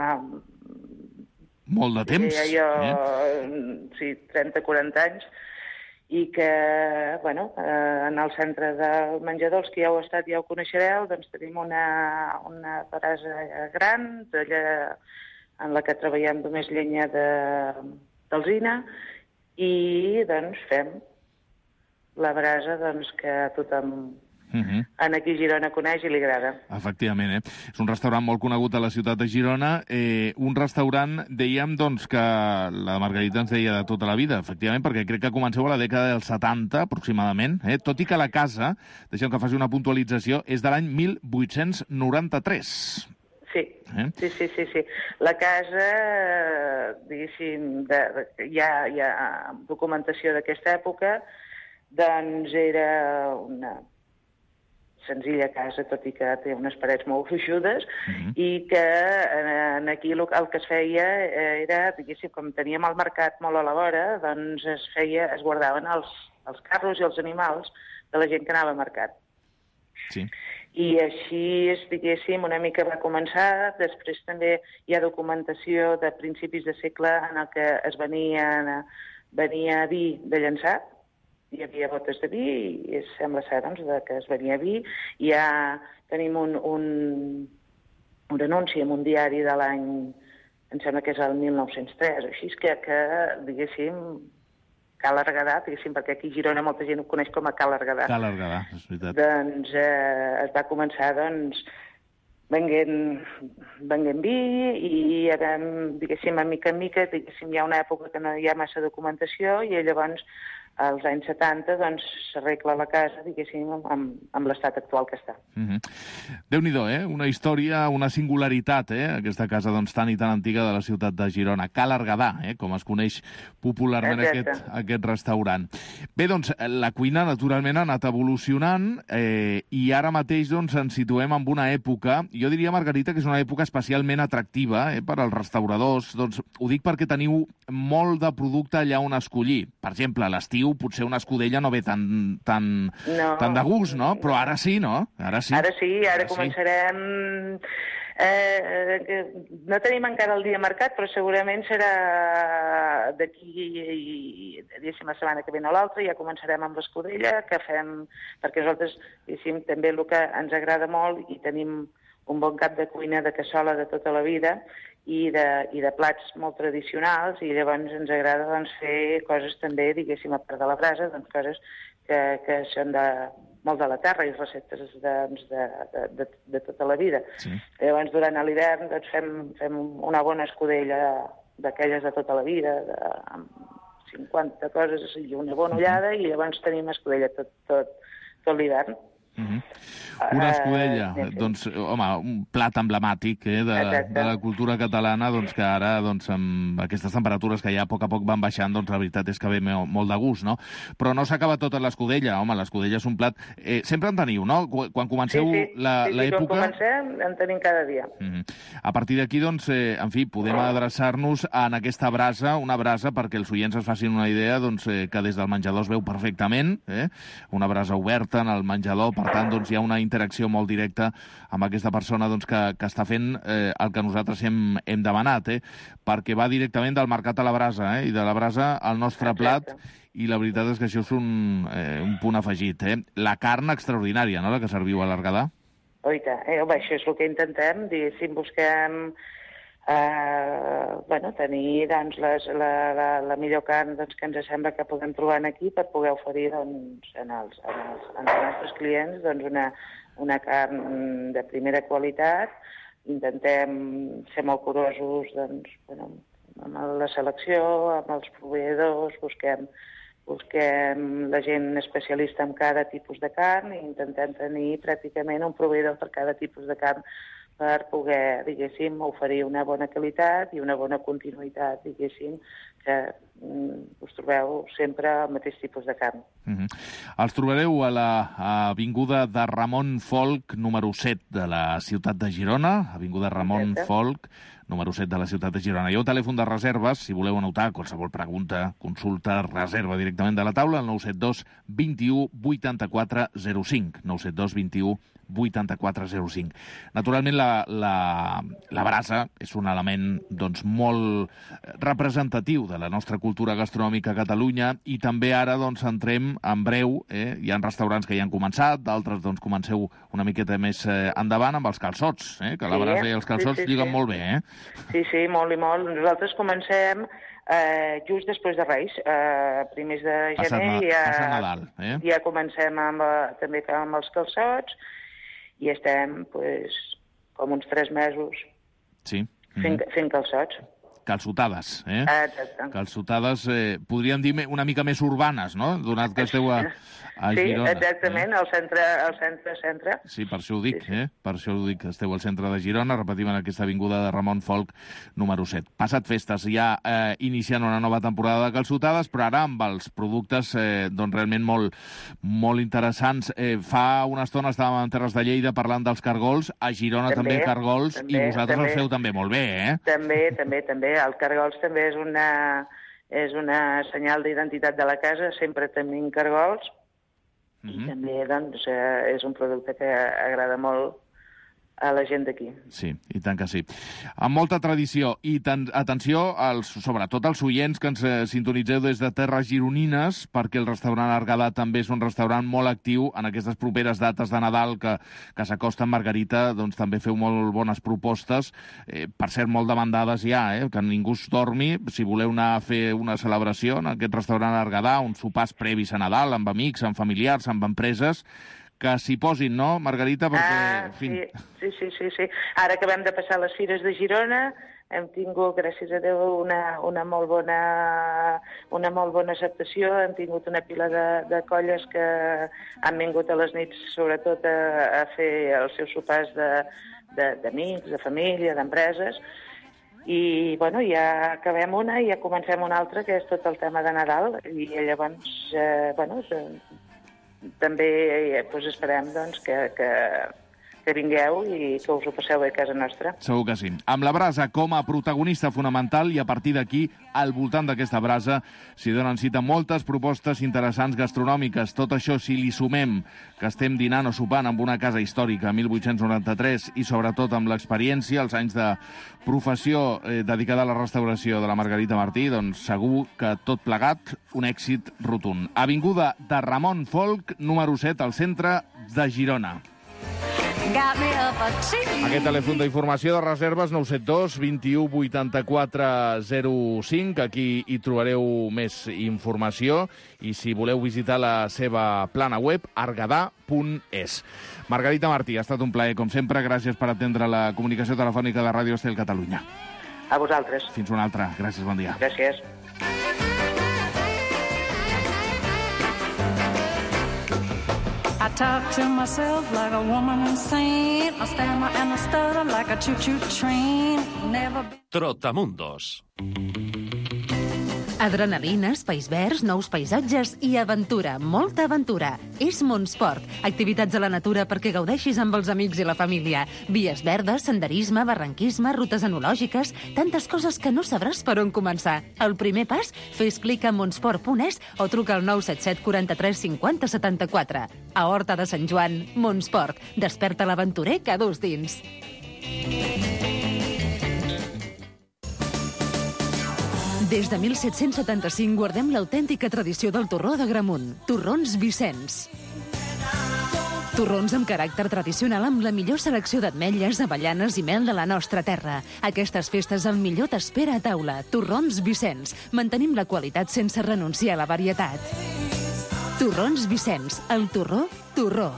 molt de temps. Sí, jo, eh? sí, trenta a quaranta anys, i que, bueno, eh, en el centre del menjador, els que ja heu estat ja ho coneixereu, doncs tenim una, una brasa gran, d'allà en la que treballem només llenya d'alzina, i doncs fem la brasa doncs, que tothom Uh -huh. en aquí a Girona coneix i li agrada. Efectivament, eh? És un restaurant molt conegut a la ciutat de Girona, eh, un restaurant, dèiem, doncs, que la Margarita ens deia de tota la vida, efectivament, perquè crec que comenceu a la dècada dels setanta, aproximadament, eh? Tot i que la casa, deixem que faci una puntualització, és de l'any mil vuit-cents noranta-tres. Sí, eh? sí, sí, sí, sí. La casa, diguéssim, de, de, hi, ha, hi ha documentació d'aquesta època, doncs era una senzilla casa, tot i que té unes parets molt gruixudes, uh-huh. i que en aquí el, el que es feia era, diguéssim, com teníem el mercat molt a la vora, doncs es feia, es guardaven els, els carros i els animals de la gent que anava al mercat. Sí. I així, és, diguéssim, una mica va començar. Després també hi ha documentació de principis de segle en el que es venia, venia vi de llançat, hi havia botes de vi i sembla ser doncs, que es venia vi. Ja tenim un, un, un anunci en un diari de l'any, em sembla que és el mil nou-cents tres, o així, que, que diguéssim, Cal Argadà, diguéssim, perquè aquí a Girona molta gent ho coneix com a Cal Argadà. Cal Argadà, és veritat. Doncs eh, es va començar, doncs, venguent, venguent vi i ara, diguéssim, a mica en mica, diguéssim, hi ha una època que no hi ha massa documentació i llavors als anys setanta, doncs, s'arregla la casa, diguéssim, amb, amb l'estat actual que està. Uh-huh. Déu-n'hi-do, eh? Una història, una singularitat, eh? Aquesta casa, doncs, tan i tan antiga de la ciutat de Girona. Cal Argadà, eh? Com es coneix popularment aquest, aquest restaurant. Bé, doncs, la cuina, naturalment, ha anat evolucionant eh, i ara mateix, doncs, ens situem en una època, jo diria, Margarita, que és una època especialment atractiva eh, per als restauradors. Doncs, ho dic perquè teniu molt de producte allà on escollir. Per exemple, a l'estiu potser una escudella no ve tan, tan, no, tan de gust, no? Però ara sí, no? Ara sí. Ara sí, ara, ara començarem... Sí. Eh, no tenim encara el dia marcat, però segurament serà d'aquí, diguéssim, la setmana que ve o l'altra, ja començarem amb l'escudella, que fem... Perquè nosaltres, diguéssim, també el que ens agrada molt, i tenim un bon cap de cuina de cassola de tota la vida, i de, i de plats molt tradicionals, i llavors ens agrada doncs, fer coses també, diguéssim, a part de la brasa, doncs, coses que, que són de, molt de la terra i receptes doncs, de, de, de, de tota la vida. Sí. Llavors, durant l'hivern doncs, fem, fem una bona escudella d'aquelles de tota la vida, de, amb cinquanta coses i una bona ullada, uh-huh. i llavors tenim escudella tot, tot, tot l'hivern. Uh-huh. Una escudella, uh, doncs, home, un plat emblemàtic eh, de, de la cultura catalana, doncs, que ara, doncs, amb aquestes temperatures que ja a poc a poc van baixant, doncs la veritat és que ve molt de gust, no? Però no s'acaba tot en l'escudella, home, l'escudella és un plat... Eh, sempre en teniu, no? Quan comenceu sí, sí. la, sí, sí, l'època... quan comencem en tenim cada dia. Uh-huh. A partir d'aquí, doncs, eh, en fi, podem adreçar-nos en aquesta brasa, una brasa, perquè els oients es facin una idea, doncs, eh, que des del menjador es veu perfectament, eh? Una brasa oberta en el menjador per Per tant, doncs, hi ha una interacció molt directa amb aquesta persona doncs, que, que està fent eh, el que nosaltres hem, hem demanat, eh? Perquè va directament del mercat a la brasa, eh? I de la brasa al nostre plat, i la veritat és que això és un, eh, un punt afegit. Eh? La carn extraordinària, no?, la que serviu a l'Argadà. Oita, eh, home, això és el que intentem, diguéssim, busquem eh, bueno, tenir doncs, les, la, la, la millor carn doncs, que ens sembla que podem trobar aquí per poder oferir doncs, en, els, en, els, en els nostres clients doncs, una, una carn de primera qualitat. Intentem ser molt curosos doncs, bueno, amb la selecció, amb els proveïdors, busquem busquem la gent especialista en cada tipus de carn i intentem tenir pràcticament un proveïdor per cada tipus de carn per poder, diguéssim, oferir una bona qualitat i una bona continuïtat, diguéssim, que mm, us trobeu sempre el mateix tipus de carn. Mm-hmm. Els trobareu a l'avinguda de Ramon Folch, número set de la ciutat de Girona, avinguda Ramon Folch, número set de la ciutat de Girona. Hi ha un telèfon de reserves, si voleu anotar qualsevol pregunta, consulta, reserva directament de la taula, el nou set dos vint u vuitanta-quatre zero cinc, nou set dos vint u vuitanta-quatre zero cinc. Naturalment, la, la, la brasa és un element doncs, molt representatiu de la nostra cultura gastronòmica a Catalunya i també ara doncs, entrem en breu, eh? Hi ha restaurants que ja han començat, d'altres doncs, comenceu una miqueta més eh, endavant amb els calçots, eh? Que la brasa i els calçots sí, sí, lliguen sí. molt bé, eh? Sí, sí, molt i molt. Nosaltres comencem eh, just després de Reis, eh, primers de gener, i ja, Nadal, eh? ja comencem amb, també amb els calçots i estem pues, com uns tres mesos sí. fent, mm-hmm. fent calçots. Calçotades, eh? Exacte. Calçotades, eh, podríem dir una mica més urbanes, no?, donat que esteu a, a Girona. Sí, exactament, eh? al centre, al centre, centre. Sí, per això ho dic, sí, sí. eh? Per això ho dic, esteu al centre de Girona, repetim en aquesta avinguda de Ramon Folch, número set. Passat festes, ja eh, iniciant una nova temporada de calçotades, però ara amb els productes eh, doncs realment molt, molt interessants. Eh, fa una estona estàvem en Terres de Lleida parlant dels cargols, a Girona també, també cargols, també, i vosaltres també, els feu també molt bé, eh? També, també, també. El cargols també és una, és una senyal d'identitat de la casa, sempre tenim cargols, mm-hmm. i també doncs, és un producte que agrada molt a la gent d'aquí. Sí, i tant que sí. Amb molta tradició i tan, atenció, als, sobretot als oients que ens eh, sintonitzeu des de terres gironines, perquè el restaurant Argadà també és un restaurant molt actiu en aquestes properes dates de Nadal que, que s'acosten. Margarita, doncs també feu molt bones propostes, eh, per cert, molt demandades ja, eh, que ningú es dormi. Si voleu anar a fer una celebració en aquest restaurant Argadà, uns sopars previs a Nadal, amb amics, amb familiars, amb empreses, que s'hi posin, no, Margarita? Perquè, ah, en fi... sí, sí, sí, sí. Ara acabem de passar les Fires de Girona, hem tingut, gràcies a Déu, una, una, molt, bona, una molt bona acceptació, hem tingut una pila de, de colles que han vingut a les nits, sobretot, a, a fer els seus sopars d'amics, de, de, de família, d'empreses, i bueno, ja acabem una i ja comencem una altra, que és tot el tema de Nadal, i llavors, eh, bueno, també pues, esperem doncs, que, que, que vingueu i que us ho passeu bé a casa nostra. Segur que sí. Amb la brasa com a protagonista fonamental, i a partir d'aquí, al voltant d'aquesta brasa, s'hi donen cita moltes propostes interessants gastronòmiques. Tot això, si li sumem que estem dinant o sopant amb una casa històrica, mil vuit-cents noranta-tres, i sobretot amb l'experiència, els anys de professió eh, dedicada a la restauració de la Margarita Martí, doncs segur que tot plegat, un èxit rotund. Avinguda de Ramon Folch, número set, al centre de Girona. Aquest telèfon d'informació de reserves nou set dos vint u vuitanta-quatre zero cinc. Aquí hi trobareu més informació i si voleu visitar la seva plana web argadà punt es. Margarita Martí, ha estat un plaer, com sempre. Gràcies per atendre la comunicació telefònica de Ràdio Estel Catalunya. A vosaltres. Fins una altra. Gràcies, bon dia. Gràcies. I talk to myself like a woman insane. I stammer and I stutter like a choo-choo train. Never been... Trotamundos. Adrenalina, espais verds, nous paisatges i aventura, molta aventura. És Montsport, activitats a la natura perquè gaudeixis amb els amics i la família. Vies verdes, senderisme, barranquisme, rutes enològiques, tantes coses que no sabràs per on començar. El primer pas, fes clic a montsport punt es o truca al nou set set quaranta-tres cinquanta setanta-quatre. A Horta de Sant Joan, Montsport. Desperta l'aventurer que dus dins. Des de mil set-cents setanta-cinc guardem l'autèntica tradició del torró d'Agramunt. Torrons Vicenç. Torrons amb caràcter tradicional amb la millor selecció d'ametlles, avellanes i mel de la nostra terra. Aquestes festes el millor t'espera a taula. Torrons Vicenç. Mantenim la qualitat sense renunciar a la varietat. Torrons Vicenç. El torró, torró.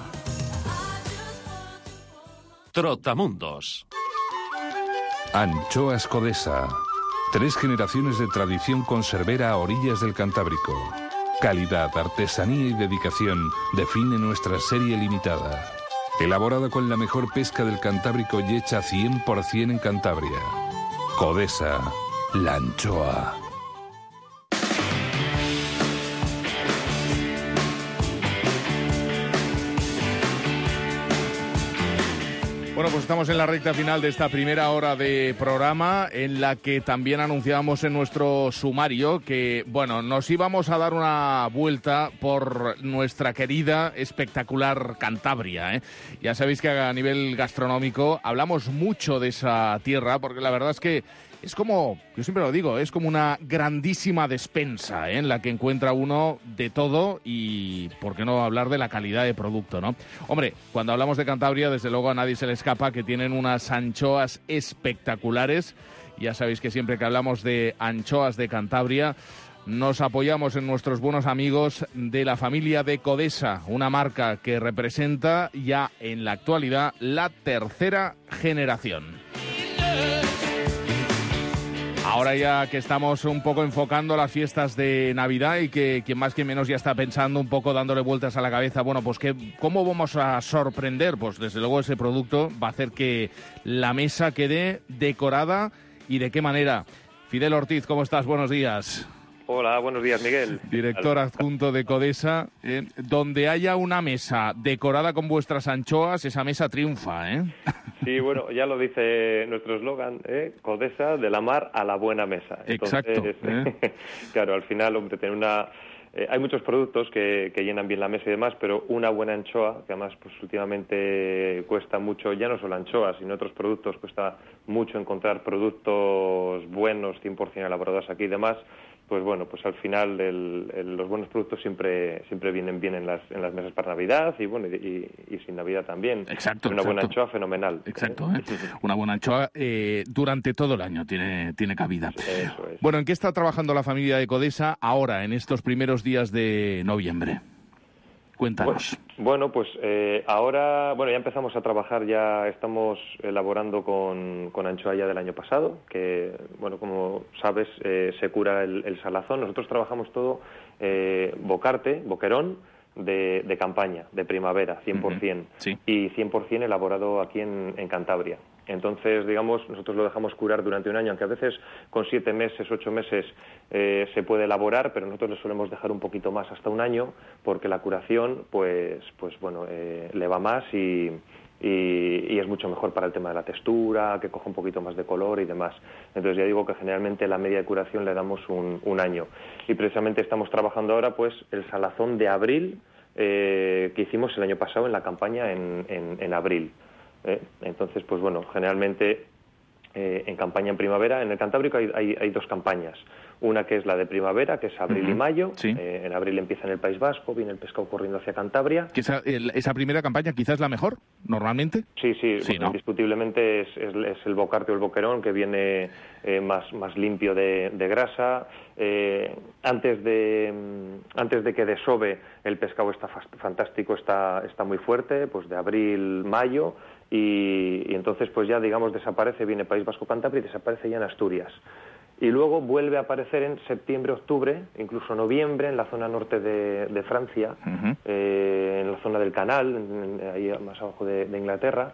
Trotamundos. Anchoas Codesa. Tres generaciones de tradición conservera a orillas del Cantábrico. Calidad, artesanía y dedicación define nuestra serie limitada. Elaborada con la mejor pesca del Cantábrico y hecha cien por cien en Cantabria. Codesa, la anchoa. Bueno, pues estamos en la recta final de esta primera hora de programa, en la que también anunciábamos en nuestro sumario que, bueno, nos íbamos a dar una vuelta por nuestra querida, espectacular Cantabria, ¿eh? Ya sabéis que a nivel gastronómico hablamos mucho de esa tierra, porque la verdad es que es como, yo siempre lo digo, es como una grandísima despensa, ¿eh? En la que encuentra uno de todo y, ¿por qué no hablar de la calidad de producto, no? Hombre, cuando hablamos de Cantabria, desde luego a nadie se le escapa que tienen unas anchoas espectaculares. Ya sabéis que siempre que hablamos de anchoas de Cantabria, nos apoyamos en nuestros buenos amigos de la familia de Codesa, una marca que representa ya en la actualidad la tercera generación. Ahora ya que estamos un poco enfocando las fiestas de Navidad y que quien más que menos ya está pensando un poco, dándole vueltas a la cabeza, bueno, pues ¿qué, ¿cómo vamos a sorprender? Pues desde luego ese producto va a hacer que la mesa quede decorada. ¿Y de qué manera? Fidel Ortiz, ¿cómo estás? Buenos días. Hola, buenos días, Miguel. Director adjunto de Codesa. Eh, donde haya una mesa decorada con vuestras anchoas, esa mesa triunfa, ¿eh? Sí, bueno, ya lo dice nuestro eslogan, ¿eh? Codesa, de la mar a la buena mesa. Exacto. Entonces, ¿eh? Claro, al final, hombre, tener una... Eh, hay muchos productos que, que llenan bien la mesa y demás, pero una buena anchoa, que además pues últimamente cuesta mucho, ya no solo anchoas, sino otros productos, cuesta mucho encontrar productos buenos, cien por cien elaborados aquí y demás. Pues bueno, pues al final el, el, los buenos productos siempre siempre vienen bien en las en las mesas para Navidad y bueno y, y, y sin Navidad también. Exacto. Una exacto. buena anchoa fenomenal. Exacto. ¿eh? Una buena anchoa eh, durante todo el año tiene tiene cabida. Eso es. Bueno, ¿en qué está trabajando la familia de Codesa ahora en estos primeros días de noviembre? Cuéntanos. Bueno, pues eh, ahora, bueno, ya empezamos a trabajar, ya estamos elaborando con, con anchoa ya del año pasado, que, bueno, como sabes, eh, se cura el, el salazón. Nosotros trabajamos todo eh, bocarte, boquerón, de, de campaña, de primavera, cien por cien, uh-huh. Sí. Y cien por cien elaborado aquí en, en Cantabria. Entonces, digamos, nosotros lo dejamos curar durante un año, aunque a veces con siete meses, ocho meses eh, se puede elaborar, pero nosotros le solemos dejar un poquito más, hasta un año, porque la curación, pues, pues bueno, eh, le va más y, y, y es mucho mejor para el tema de la textura, que coja un poquito más de color y demás. Entonces, ya digo que generalmente la media de curación le damos un, un año. Y precisamente estamos trabajando ahora, pues, el salazón de abril, eh, que hicimos el año pasado en la campaña en, en, en abril. ¿Eh? Entonces, pues bueno, generalmente eh, en campaña en primavera, en el Cantábrico hay, hay, hay dos campañas. Una que es la de primavera, que es abril uh-huh. y mayo. Sí. Eh, en abril empieza en el País Vasco, viene el pescado corriendo hacia Cantabria. ¿Que esa, el, esa primera campaña quizás es la mejor, normalmente? Sí, sí, sí bueno, ¿no? Indiscutiblemente es, es, es el bocarte o el boquerón, que viene eh, más, más limpio de, de grasa. Eh, antes de antes de que desove, el pescado está fantástico, está, está muy fuerte, pues de abril, mayo, y, y entonces pues ya, digamos, desaparece, viene País Vasco, Cantabria y desaparece ya en Asturias. Y luego vuelve a aparecer en septiembre, octubre, incluso noviembre, en la zona norte de, de Francia, uh-huh. eh, en la zona del Canal, en, en, ahí más abajo de, de Inglaterra,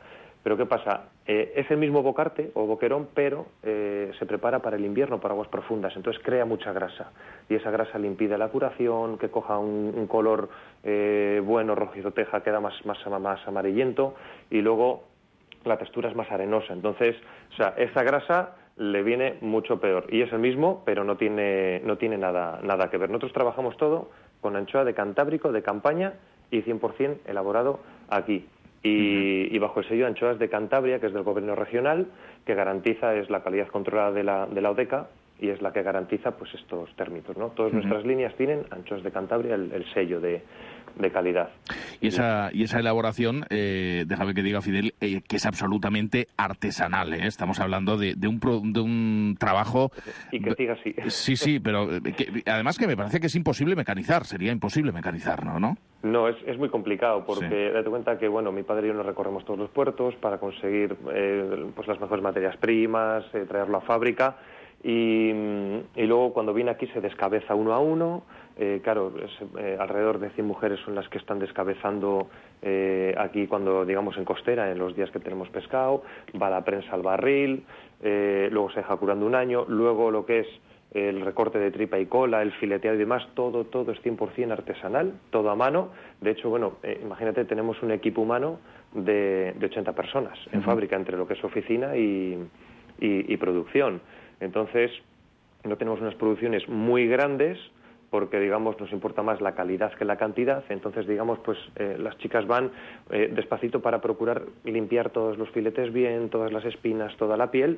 Pero ¿qué pasa? Eh, es el mismo bocarte o boquerón, pero eh, se prepara para el invierno, para aguas profundas, entonces crea mucha grasa. Y esa grasa le impide la curación, que coja un, un color eh, bueno, rojizo teja, queda más, más, más amarillento, y luego la textura es más arenosa. Entonces, o sea, esa grasa le viene mucho peor. Y es el mismo, pero no tiene, no tiene nada, nada que ver. Nosotros trabajamos todo con anchoa de Cantábrico, de Campaña, y cien por cien elaborado aquí. Y, y bajo el sello de Anchoas de Cantabria, que es del gobierno regional, que garantiza, es la calidad controlada de la, de la ODECA, y es la que garantiza pues estos términos, ¿no? Todas uh-huh. nuestras líneas tienen Anchoas de Cantabria, el, el sello de, de calidad. Y esa, y esa elaboración, eh, déjame que diga, Fidel, eh, que es absolutamente artesanal, ¿eh? Estamos hablando de, de, un, pro, de un trabajo... Y que diga así. Sí, sí, pero que, además que me parece que es imposible mecanizar, sería imposible mecanizar, ¿no? ¿No? No, es, es muy complicado porque sí. Date cuenta que, bueno, mi padre y yo nos recorremos todos los puertos para conseguir eh, pues las mejores materias primas, eh, traerlo a fábrica y, y luego cuando viene aquí se descabeza uno a uno. Eh, claro, es, eh, alrededor de cien mujeres son las que están descabezando eh, aquí cuando, digamos, en costera, en los días que tenemos pescado, va la prensa al barril, eh, luego se deja curando un año, luego lo que es el recorte de tripa y cola, el fileteado y demás, todo, todo es cien por cien artesanal, todo a mano. De hecho, bueno, eh, imagínate, tenemos un equipo humano de, de ochenta personas en uh-huh. fábrica, entre lo que es oficina y, y, y producción. Entonces, no tenemos unas producciones muy grandes, porque, digamos, nos importa más la calidad que la cantidad. Entonces, digamos, pues eh, las chicas van eh, despacito para procurar limpiar todos los filetes bien, todas las espinas, toda la piel.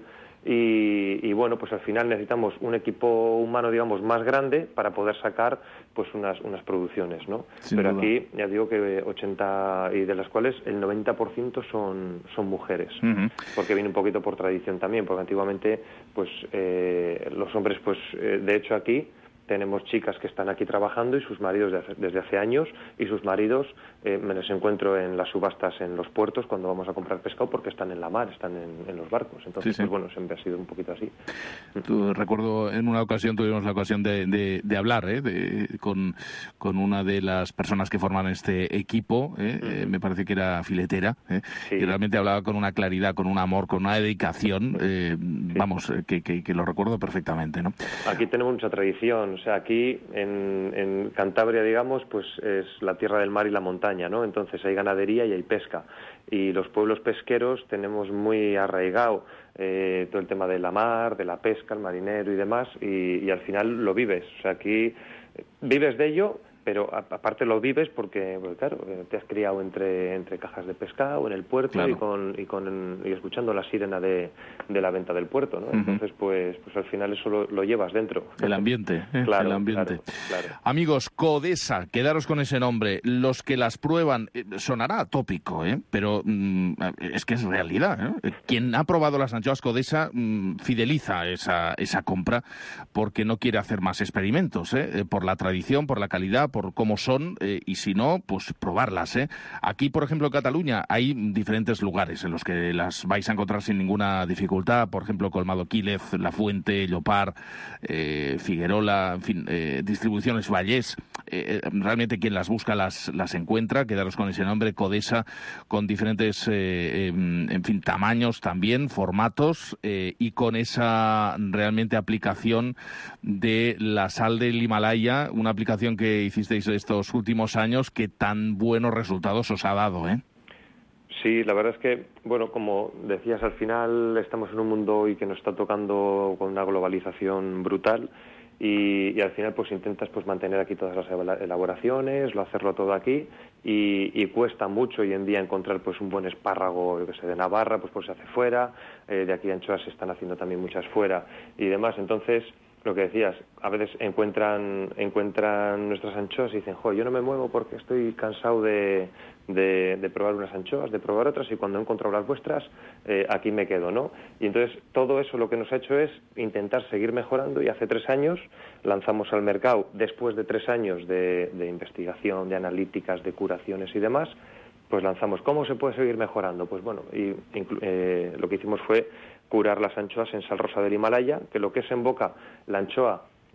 Y, y bueno, pues al final necesitamos un equipo humano, digamos, más grande para poder sacar pues unas unas producciones, ¿no? Sin Pero duda. Aquí, ya digo que ochenta, y de las cuales el noventa por ciento son, son mujeres, uh-huh. porque viene un poquito por tradición también, porque antiguamente, pues eh, los hombres, pues eh, de hecho aquí tenemos chicas que están aquí trabajando y sus maridos de hace, desde hace años, y sus maridos eh, me los encuentro en las subastas en los puertos cuando vamos a comprar pescado porque están en la mar, están en, en los barcos. Entonces, sí, sí. pues bueno, siempre ha sido un poquito así. Tú, recuerdo, en una ocasión tuvimos la ocasión de, de, de hablar ¿eh? de, con, con una de las personas que forman este equipo, ¿eh? Uh-huh. eh, me parece que era filetera, ¿eh? sí. y realmente hablaba con una claridad, con un amor, con una dedicación, eh, sí. vamos, que, que, que lo recuerdo perfectamente, ¿no? Aquí tenemos mucha tradición. O sea, aquí en, en Cantabria, digamos, pues es la tierra del mar y la montaña, ¿no? Entonces hay ganadería y hay pesca. Y los pueblos pesqueros tenemos muy arraigado eh, todo el tema de la mar, de la pesca, el marinero y demás, y, y al final lo vives. O sea, aquí vives de ello, pero aparte lo vives porque, porque claro, te has criado entre entre cajas de pescado en el puerto, claro. y con y con y escuchando la sirena de, de la venta del puerto, ¿no? Uh-huh. Entonces, pues pues al final eso lo, lo llevas dentro. El ambiente, ¿eh? Claro, el ambiente. Claro, claro. Amigos, Codesa, quedaros con ese nombre. Los que las prueban, eh, sonará atópico, ¿eh? Pero mm, es que es realidad, ¿eh? Quien ha probado las anchoas Codesa mm, fideliza esa esa compra porque no quiere hacer más experimentos, ¿eh? Por la tradición, por la calidad, por cómo son, eh, y si no, pues probarlas, ¿eh? Aquí, por ejemplo, en Cataluña hay diferentes lugares en los que las vais a encontrar sin ninguna dificultad, por ejemplo, Colmado Quílez, La Fuente, Llopar, eh, Figuerola, en fin, eh, Distribuciones Vallés. Eh, realmente quien las busca las, las encuentra. Quedaros con ese nombre, Codesa, con diferentes, eh, eh, en fin, tamaños también, formatos, eh, y con esa realmente aplicación de la sal del Himalaya, una aplicación que hicisteis estos últimos años que tan buenos resultados os ha dado, ¿eh? Sí, la verdad es que, bueno, como decías, al final estamos en un mundo hoy que nos está tocando con una globalización brutal y, y al final pues intentas pues mantener aquí todas las elaboraciones, lo hacerlo todo aquí y, y cuesta mucho hoy en día encontrar pues un buen espárrago, yo que sé, de Navarra, pues pues se hace fuera, eh, de aquí de anchoas se están haciendo también muchas fuera y demás, entonces lo que decías, a veces encuentran encuentran nuestras anchoas y dicen, jo, yo no me muevo porque estoy cansado de, de, de probar unas anchoas, de probar otras, y cuando he encontrado las vuestras, eh, aquí me quedo, ¿no? Y entonces todo eso lo que nos ha hecho es intentar seguir mejorando, y hace tres años lanzamos al mercado, después de tres años de, de investigación, de analíticas, de curaciones y demás, pues lanzamos, ¿cómo se puede seguir mejorando? Pues bueno, y inclu- eh, lo que hicimos fue curar las anchoas en sal rosa del Himalaya, que lo que es en boca, la anchoa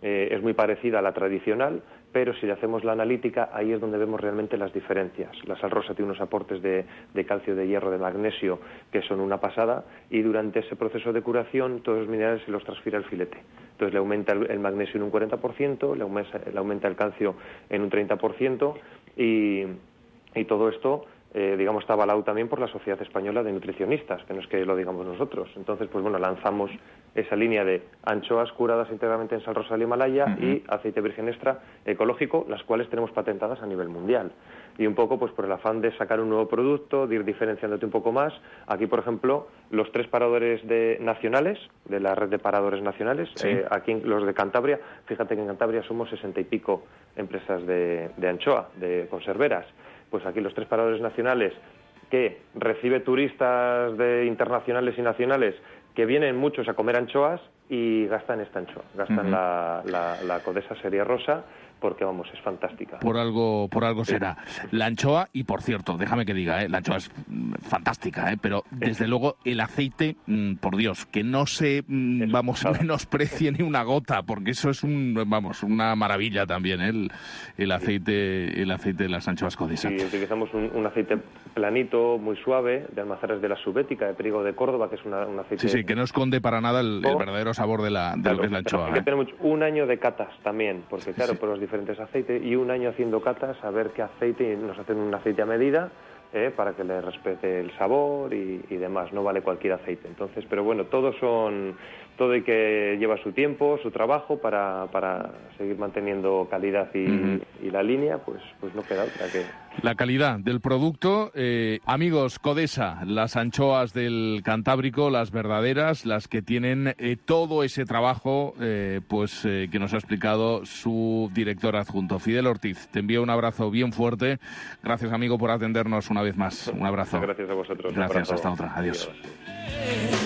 eh, es muy parecida a la tradicional, pero si le hacemos la analítica, ahí es donde vemos realmente las diferencias. La sal rosa tiene unos aportes de, de calcio, de hierro, de magnesio, que son una pasada, y durante ese proceso de curación todos los minerales se los transfiere al filete. Entonces le aumenta el, el magnesio en un cuarenta por ciento, le aumenta, le aumenta el calcio en un treinta por ciento, y, y todo esto, eh, digamos, está avalado también por la Sociedad Española de Nutricionistas, que no es que lo digamos nosotros. Entonces, pues bueno, lanzamos esa línea de anchoas curadas íntegramente en sal rosa del Himalaya uh-huh. y aceite virgen extra ecológico, las cuales tenemos patentadas a nivel mundial. Y un poco pues por el afán de sacar un nuevo producto, de ir diferenciándote un poco más. Aquí, por ejemplo, los tres paradores de, nacionales, de la red de paradores nacionales, sí. eh, aquí los de Cantabria, fíjate que en Cantabria somos sesenta y pico empresas de, de anchoa, de conserveras. Pues aquí los tres paradores nacionales, que recibe turistas de internacionales y nacionales que vienen muchos a comer anchoas y gastan esta anchoa, gastan uh-huh. la, la, la Codesa Serie Rosa, porque, vamos, es fantástica. Por algo por algo será. La anchoa, y por cierto, déjame que diga, ¿eh? La anchoa es mm, fantástica, ¿eh? Pero desde luego el aceite, mm, por Dios, que no se, mm, vamos, menosprecie ni una gota, porque eso es un, vamos, una maravilla también, ¿eh? el, el aceite el aceite de las anchoas Codesa. Sí, utilizamos un, un aceite planito, muy suave, de Almazaras de la Subética, de Priego de Córdoba, que es una, un aceite... Sí, sí, que no esconde para nada el, el verdadero sabor de, la, de claro, lo que es la anchoa. Que ¿eh? tenemos un año de catas también, porque claro, sí. por los diferentes aceites, y un año haciendo catas a ver qué aceite, nos hacen un aceite a medida, eh, para que le respete el sabor y, y demás, no vale cualquier aceite. Entonces, pero bueno, todos son... Todo hay que lleva su tiempo, su trabajo para, para seguir manteniendo calidad y, uh-huh. y la línea, pues, pues no queda otra que... La calidad del producto. Eh, amigos, Codesa, las anchoas del Cantábrico, las verdaderas, las que tienen eh, todo ese trabajo eh, pues eh, que nos ha explicado su director adjunto, Fidel Ortiz. Te envío un abrazo bien fuerte. Gracias, amigo, por atendernos una vez más. Un abrazo. Muchas gracias a vosotros. Gracias, hasta otra. Adiós. Adiós.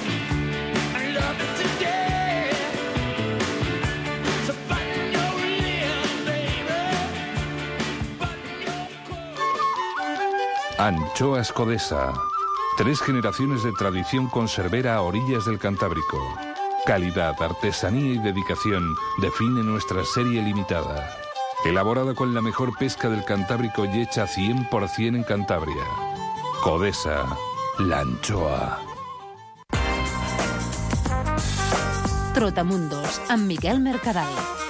Anchoas Codesa. Tres generaciones de tradición conservera a orillas del Cantábrico. Calidad, artesanía y dedicación define nuestra serie limitada. Elaborada con la mejor pesca del Cantábrico y hecha cien por ciento en Cantabria. Codesa, la anchoa. Trotamundos, amb Miquel Mercadal.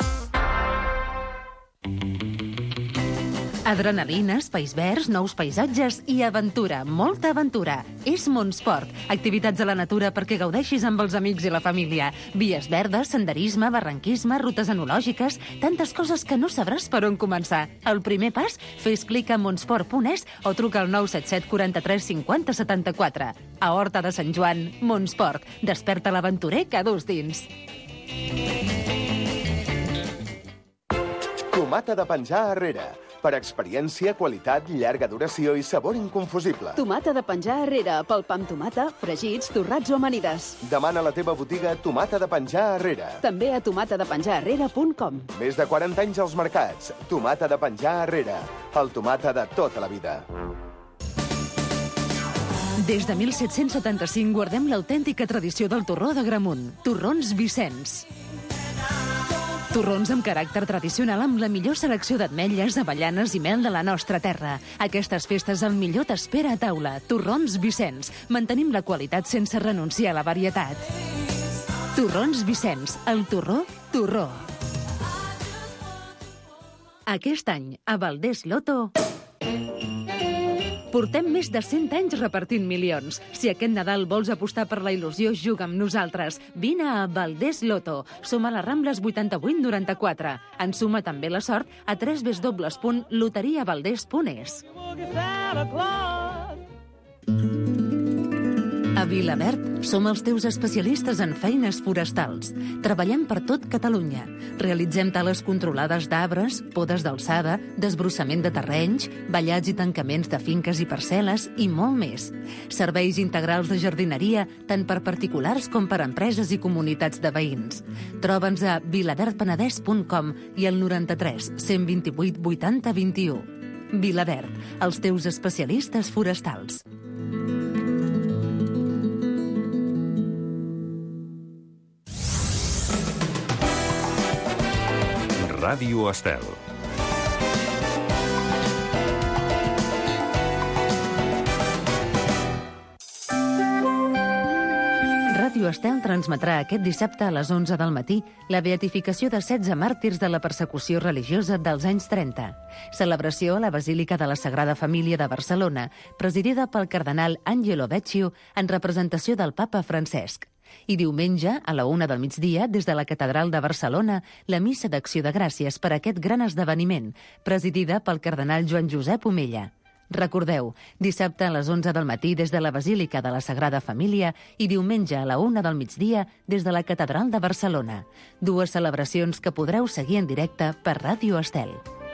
Adrenalina, espais verds, nous paisatges i aventura, molta aventura. És Montsport, activitats a la natura perquè gaudeixis amb els amics i la família. Vies verdes, senderisme, barranquisme, rutes enològiques, tantes coses que no sabràs per on començar. El primer pas, fes clic a montsport punt es o truca al nou set set quatre tres cinquanta setanta-quatre. A Horta de Sant Joan, Montsport. Desperta l'aventurer que dus dins. Tomata de penjar arrere. Per experiència, qualitat, llarga duració i sabor inconfusible. Tomata de penjar arrere, pel pa amb tomata, fregits, torrats o amanides. Demana a la teva botiga Tomata de penjar arrere. També a tomata de penjar arrere punt com. Més de quaranta anys als mercats. Tomata de penjar arrere. El tomata de tota la vida. Des de disset setanta-cinc guardem l'autèntica tradició del torró d'Agramunt. Torrons Vicenç. Torrons amb caràcter tradicional amb la millor selecció d'ametlles, avellanes i mel de la nostra terra. Aquestes festes el millor t'espera a taula. Torrons Vicenç. Mantenim la qualitat sense renunciar a la varietat. Torrons Vicenç. El torró, torró. Aquest any, a Valdés Loto... Portem més de cent anys repartint milions. Si aquest Nadal vols apostar per la il·lusió, juga amb nosaltres. Vine a Valdés Loto. Som a les Rambles vuitanta-vuit noranta-quatre. Ens suma també la sort a w w w punt loteria valdés punt es. A Vilaverd som els teus especialistes en feines forestals. Treballem per tot Catalunya. Realitzem tales controlades d'arbres, podes d'alçada, desbrossament de terrenys, ballats i tancaments de finques i parcel·les i molt més. Serveis integrals de jardineria, tant per particulars com per empreses i comunitats de veïns. Troba'ns a vilaverd penedès punt com i al noranta-tres cent vint-i-vuit vuitanta vint-i-u. Vilaverd, els teus especialistes forestals. Ràdio Estel. Ràdio Estel transmetrà aquest dissabte a les onze del matí la beatificació de setze màrtirs de la persecució religiosa dels anys trenta. Celebració a la Basílica de la Sagrada Família de Barcelona, presidida pel cardenal Angelo Becciu en representació del papa Francesc. I diumenge, a la una del migdia, des de la Catedral de Barcelona, la Missa d'Acció de Gràcies per a aquest gran esdeveniment, presidida pel cardenal Joan Josep Omella. Recordeu, dissabte a les onze del matí des de la Basílica de la Sagrada Família i diumenge a la una del migdia des de la Catedral de Barcelona. Dues celebracions que podreu seguir en directe per Ràdio Estel.